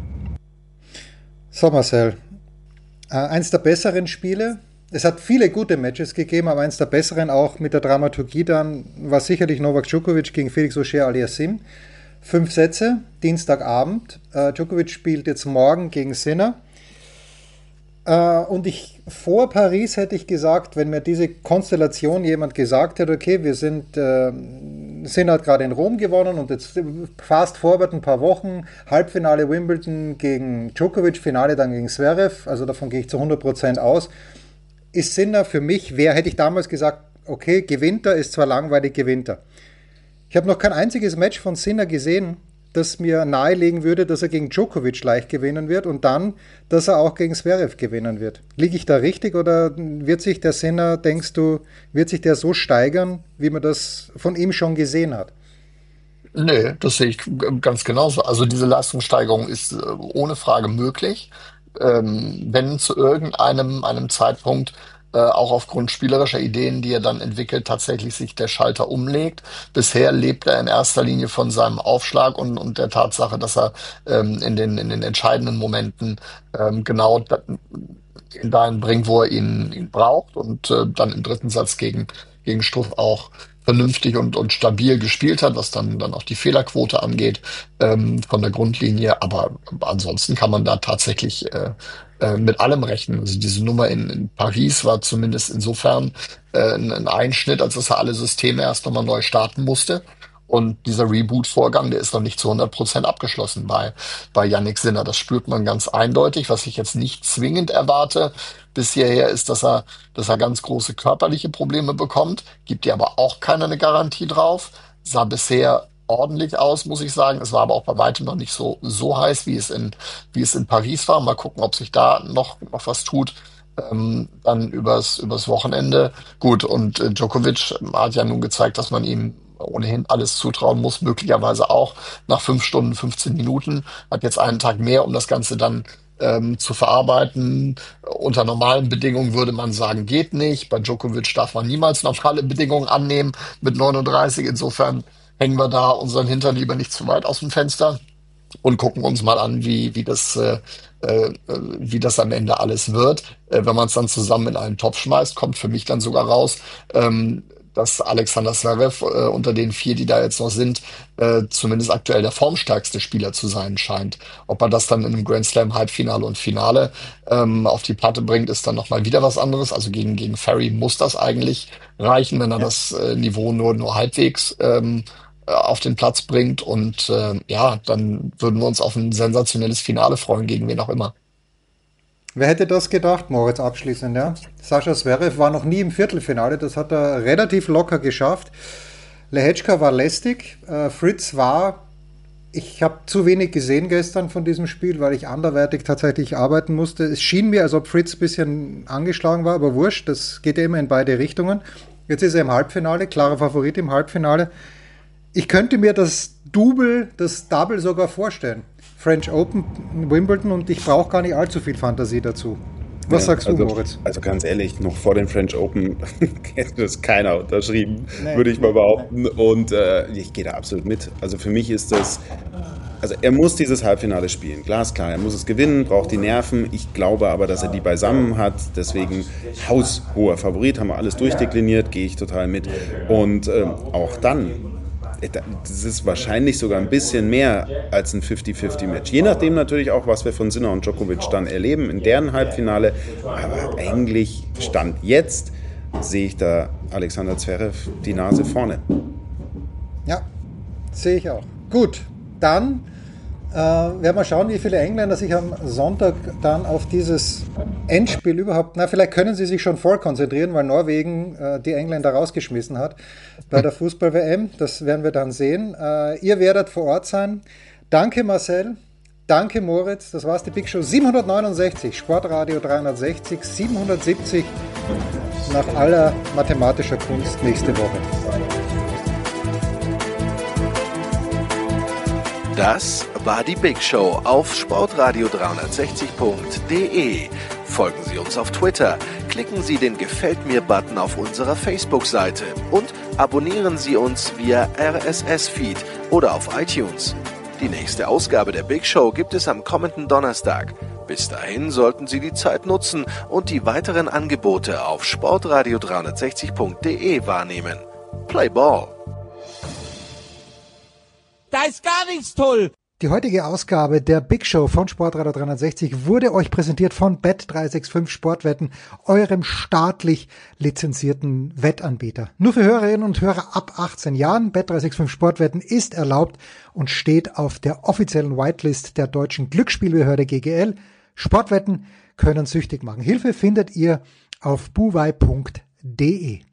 So, Marcel, äh, eins der besseren Spiele. Es hat viele gute Matches gegeben, aber eins der besseren auch mit der Dramaturgie dann war sicherlich Novak Djokovic gegen Felix Auger-Aliassime. Fünf Sätze, Dienstagabend. Äh, Djokovic spielt jetzt morgen gegen Sinner. Äh, und ich vor Paris hätte ich gesagt, wenn mir diese Konstellation jemand gesagt hätte, okay, wir sind, äh, Sinner hat gerade in Rom gewonnen und jetzt fast forward ein paar Wochen, Halbfinale Wimbledon gegen Djokovic, Finale dann gegen Zverev, also davon gehe ich zu hundert Prozent aus. Ist Sinner für mich, wer hätte ich damals gesagt, okay, gewinnt er, ist zwar langweilig, gewinnt er. Ich habe noch kein einziges Match von Sinner gesehen, das mir nahelegen würde, dass er gegen Djokovic leicht gewinnen wird und dann, dass er auch gegen Zverev gewinnen wird. Liege ich da richtig oder wird sich der Sinner, denkst du, wird sich der so steigern, wie man das von ihm schon gesehen hat? Nee, das sehe ich ganz genauso. Also diese Leistungssteigerung ist äh, ohne Frage möglich. Ähm, wenn zu irgendeinem einem Zeitpunkt äh, auch aufgrund spielerischer Ideen, die er dann entwickelt, tatsächlich sich der Schalter umlegt. Bisher lebt er in erster Linie von seinem Aufschlag und, und der Tatsache, dass er ähm, in den in den entscheidenden Momenten ähm, genau da, ihn dahin bringt, wo er ihn, ihn braucht und äh, dann im dritten Satz gegen gegen Struff auch vernünftig und, und stabil gespielt hat, was dann, dann auch die Fehlerquote angeht, ähm, von der Grundlinie. Aber ansonsten kann man da tatsächlich äh, äh, mit allem rechnen. Also diese Nummer in, in Paris war zumindest insofern äh, ein, ein Einschnitt, als dass er alle Systeme erst nochmal neu starten musste. Und dieser Reboot-Vorgang, der ist noch nicht zu hundert Prozent abgeschlossen bei, bei Jannik Sinner. Das spürt man ganz eindeutig. Was ich jetzt nicht zwingend erwarte bis hierher ist, dass er, dass er ganz große körperliche Probleme bekommt. Gibt dir aber auch keiner eine Garantie drauf. Sah bisher ordentlich aus, muss ich sagen. Es war aber auch bei weitem noch nicht so, so heiß, wie es in, wie es in Paris war. Mal gucken, ob sich da noch, noch was tut. Ähm, dann übers, übers Wochenende. Gut, und äh, Djokovic hat ja nun gezeigt, dass man ihm ohnehin alles zutrauen muss, möglicherweise auch nach fünf Stunden, fünfzehn Minuten, hat jetzt einen Tag mehr, um das Ganze dann ähm, zu verarbeiten. Unter normalen Bedingungen würde man sagen, geht nicht. Bei Djokovic darf man niemals normale Bedingungen annehmen mit neununddreißig. Insofern hängen wir da unseren Hintern lieber nicht zu weit aus dem Fenster und gucken uns mal an, wie, wie das, äh, äh, wie das am Ende alles wird. Äh, wenn man es dann zusammen in einen Topf schmeißt, kommt für mich dann sogar raus, ähm, dass Alexander Zverev äh, unter den vier, die da jetzt noch sind, äh, zumindest aktuell der formstärkste Spieler zu sein scheint. Ob er das dann in einem Grand Slam Halbfinale und Finale ähm, auf die Platte bringt, ist dann nochmal wieder was anderes. Also gegen gegen Ferry muss das eigentlich reichen, wenn er ja. das äh, Niveau nur nur halbwegs ähm, auf den Platz bringt. Und äh, ja, dann würden wir uns auf ein sensationelles Finale freuen, gegen wen auch immer. Wer hätte das gedacht, Moritz, abschließend, ja? Sascha Zverev war noch nie im Viertelfinale, das hat er relativ locker geschafft. Lehečka war lästig, äh, Fritz war Ich habe zu wenig gesehen gestern von diesem Spiel, weil ich anderweitig tatsächlich arbeiten musste. Es schien mir, als ob Fritz ein bisschen angeschlagen war, aber wurscht, das geht ja immer in beide Richtungen. Jetzt ist er im Halbfinale, klarer Favorit im Halbfinale. Ich könnte mir das Double, das Double sogar vorstellen. French Open, Wimbledon, und ich brauche gar nicht allzu viel Fantasie dazu. Was ja, sagst du, also, Moritz? Also ganz ehrlich, noch vor dem French Open hätte das keiner unterschrieben, nee, würde ich mal behaupten. Nee. Und äh, ich gehe da absolut mit. Also für mich ist das, also er muss dieses Halbfinale spielen, glasklar. Er muss es gewinnen, braucht die Nerven. Ich glaube aber, dass er die beisammen hat. Deswegen haushoher Favorit, haben wir alles durchdekliniert, gehe ich total mit. Und ähm, auch dann, das ist wahrscheinlich sogar ein bisschen mehr als ein fünfzig fünfzig Match. Je nachdem natürlich auch, was wir von Sinner und Djokovic dann erleben in deren Halbfinale. Aber eigentlich Stand jetzt sehe ich da Alexander Zverev die Nase vorne. Ja, sehe ich auch. Gut, dann äh, werden wir schauen, wie viele Engländer sich am Sonntag dann auf dieses Endspiel überhaupt, na, vielleicht können sie sich schon voll konzentrieren, weil Norwegen äh, die Engländer rausgeschmissen hat bei der Fußball-W M. Das werden wir dann sehen. Äh, ihr werdet vor Ort sein. Danke Marcel, danke Moritz. Das war's, die Big Show siebenhundertneunundsechzig, Sportradio dreihundertsechzig, siebenhundertsiebzig nach aller mathematischer Kunst nächste Woche. Das war die Big Show auf sportradio dreihundertsechzig punkt de. Folgen Sie uns auf Twitter, klicken Sie den Gefällt mir-Button auf unserer Facebook-Seite und abonnieren Sie uns via R S S-Feed oder auf iTunes. Die nächste Ausgabe der Big Show gibt es am kommenden Donnerstag. Bis dahin sollten Sie die Zeit nutzen und die weiteren Angebote auf sportradio dreihundertsechzig punkt de wahrnehmen. Play Ball! Da ist gar nichts toll! Die heutige Ausgabe der Big Show von Sportradio dreihundertsechzig wurde euch präsentiert von Bet drei sechs fünf Sportwetten, eurem staatlich lizenzierten Wettanbieter. Nur für Hörerinnen und Hörer ab achtzehn Jahren. Bet drei sechs fünf Sportwetten ist erlaubt und steht auf der offiziellen Whitelist der deutschen Glücksspielbehörde G G L. Sportwetten können süchtig machen. Hilfe findet ihr auf buwei punkt de.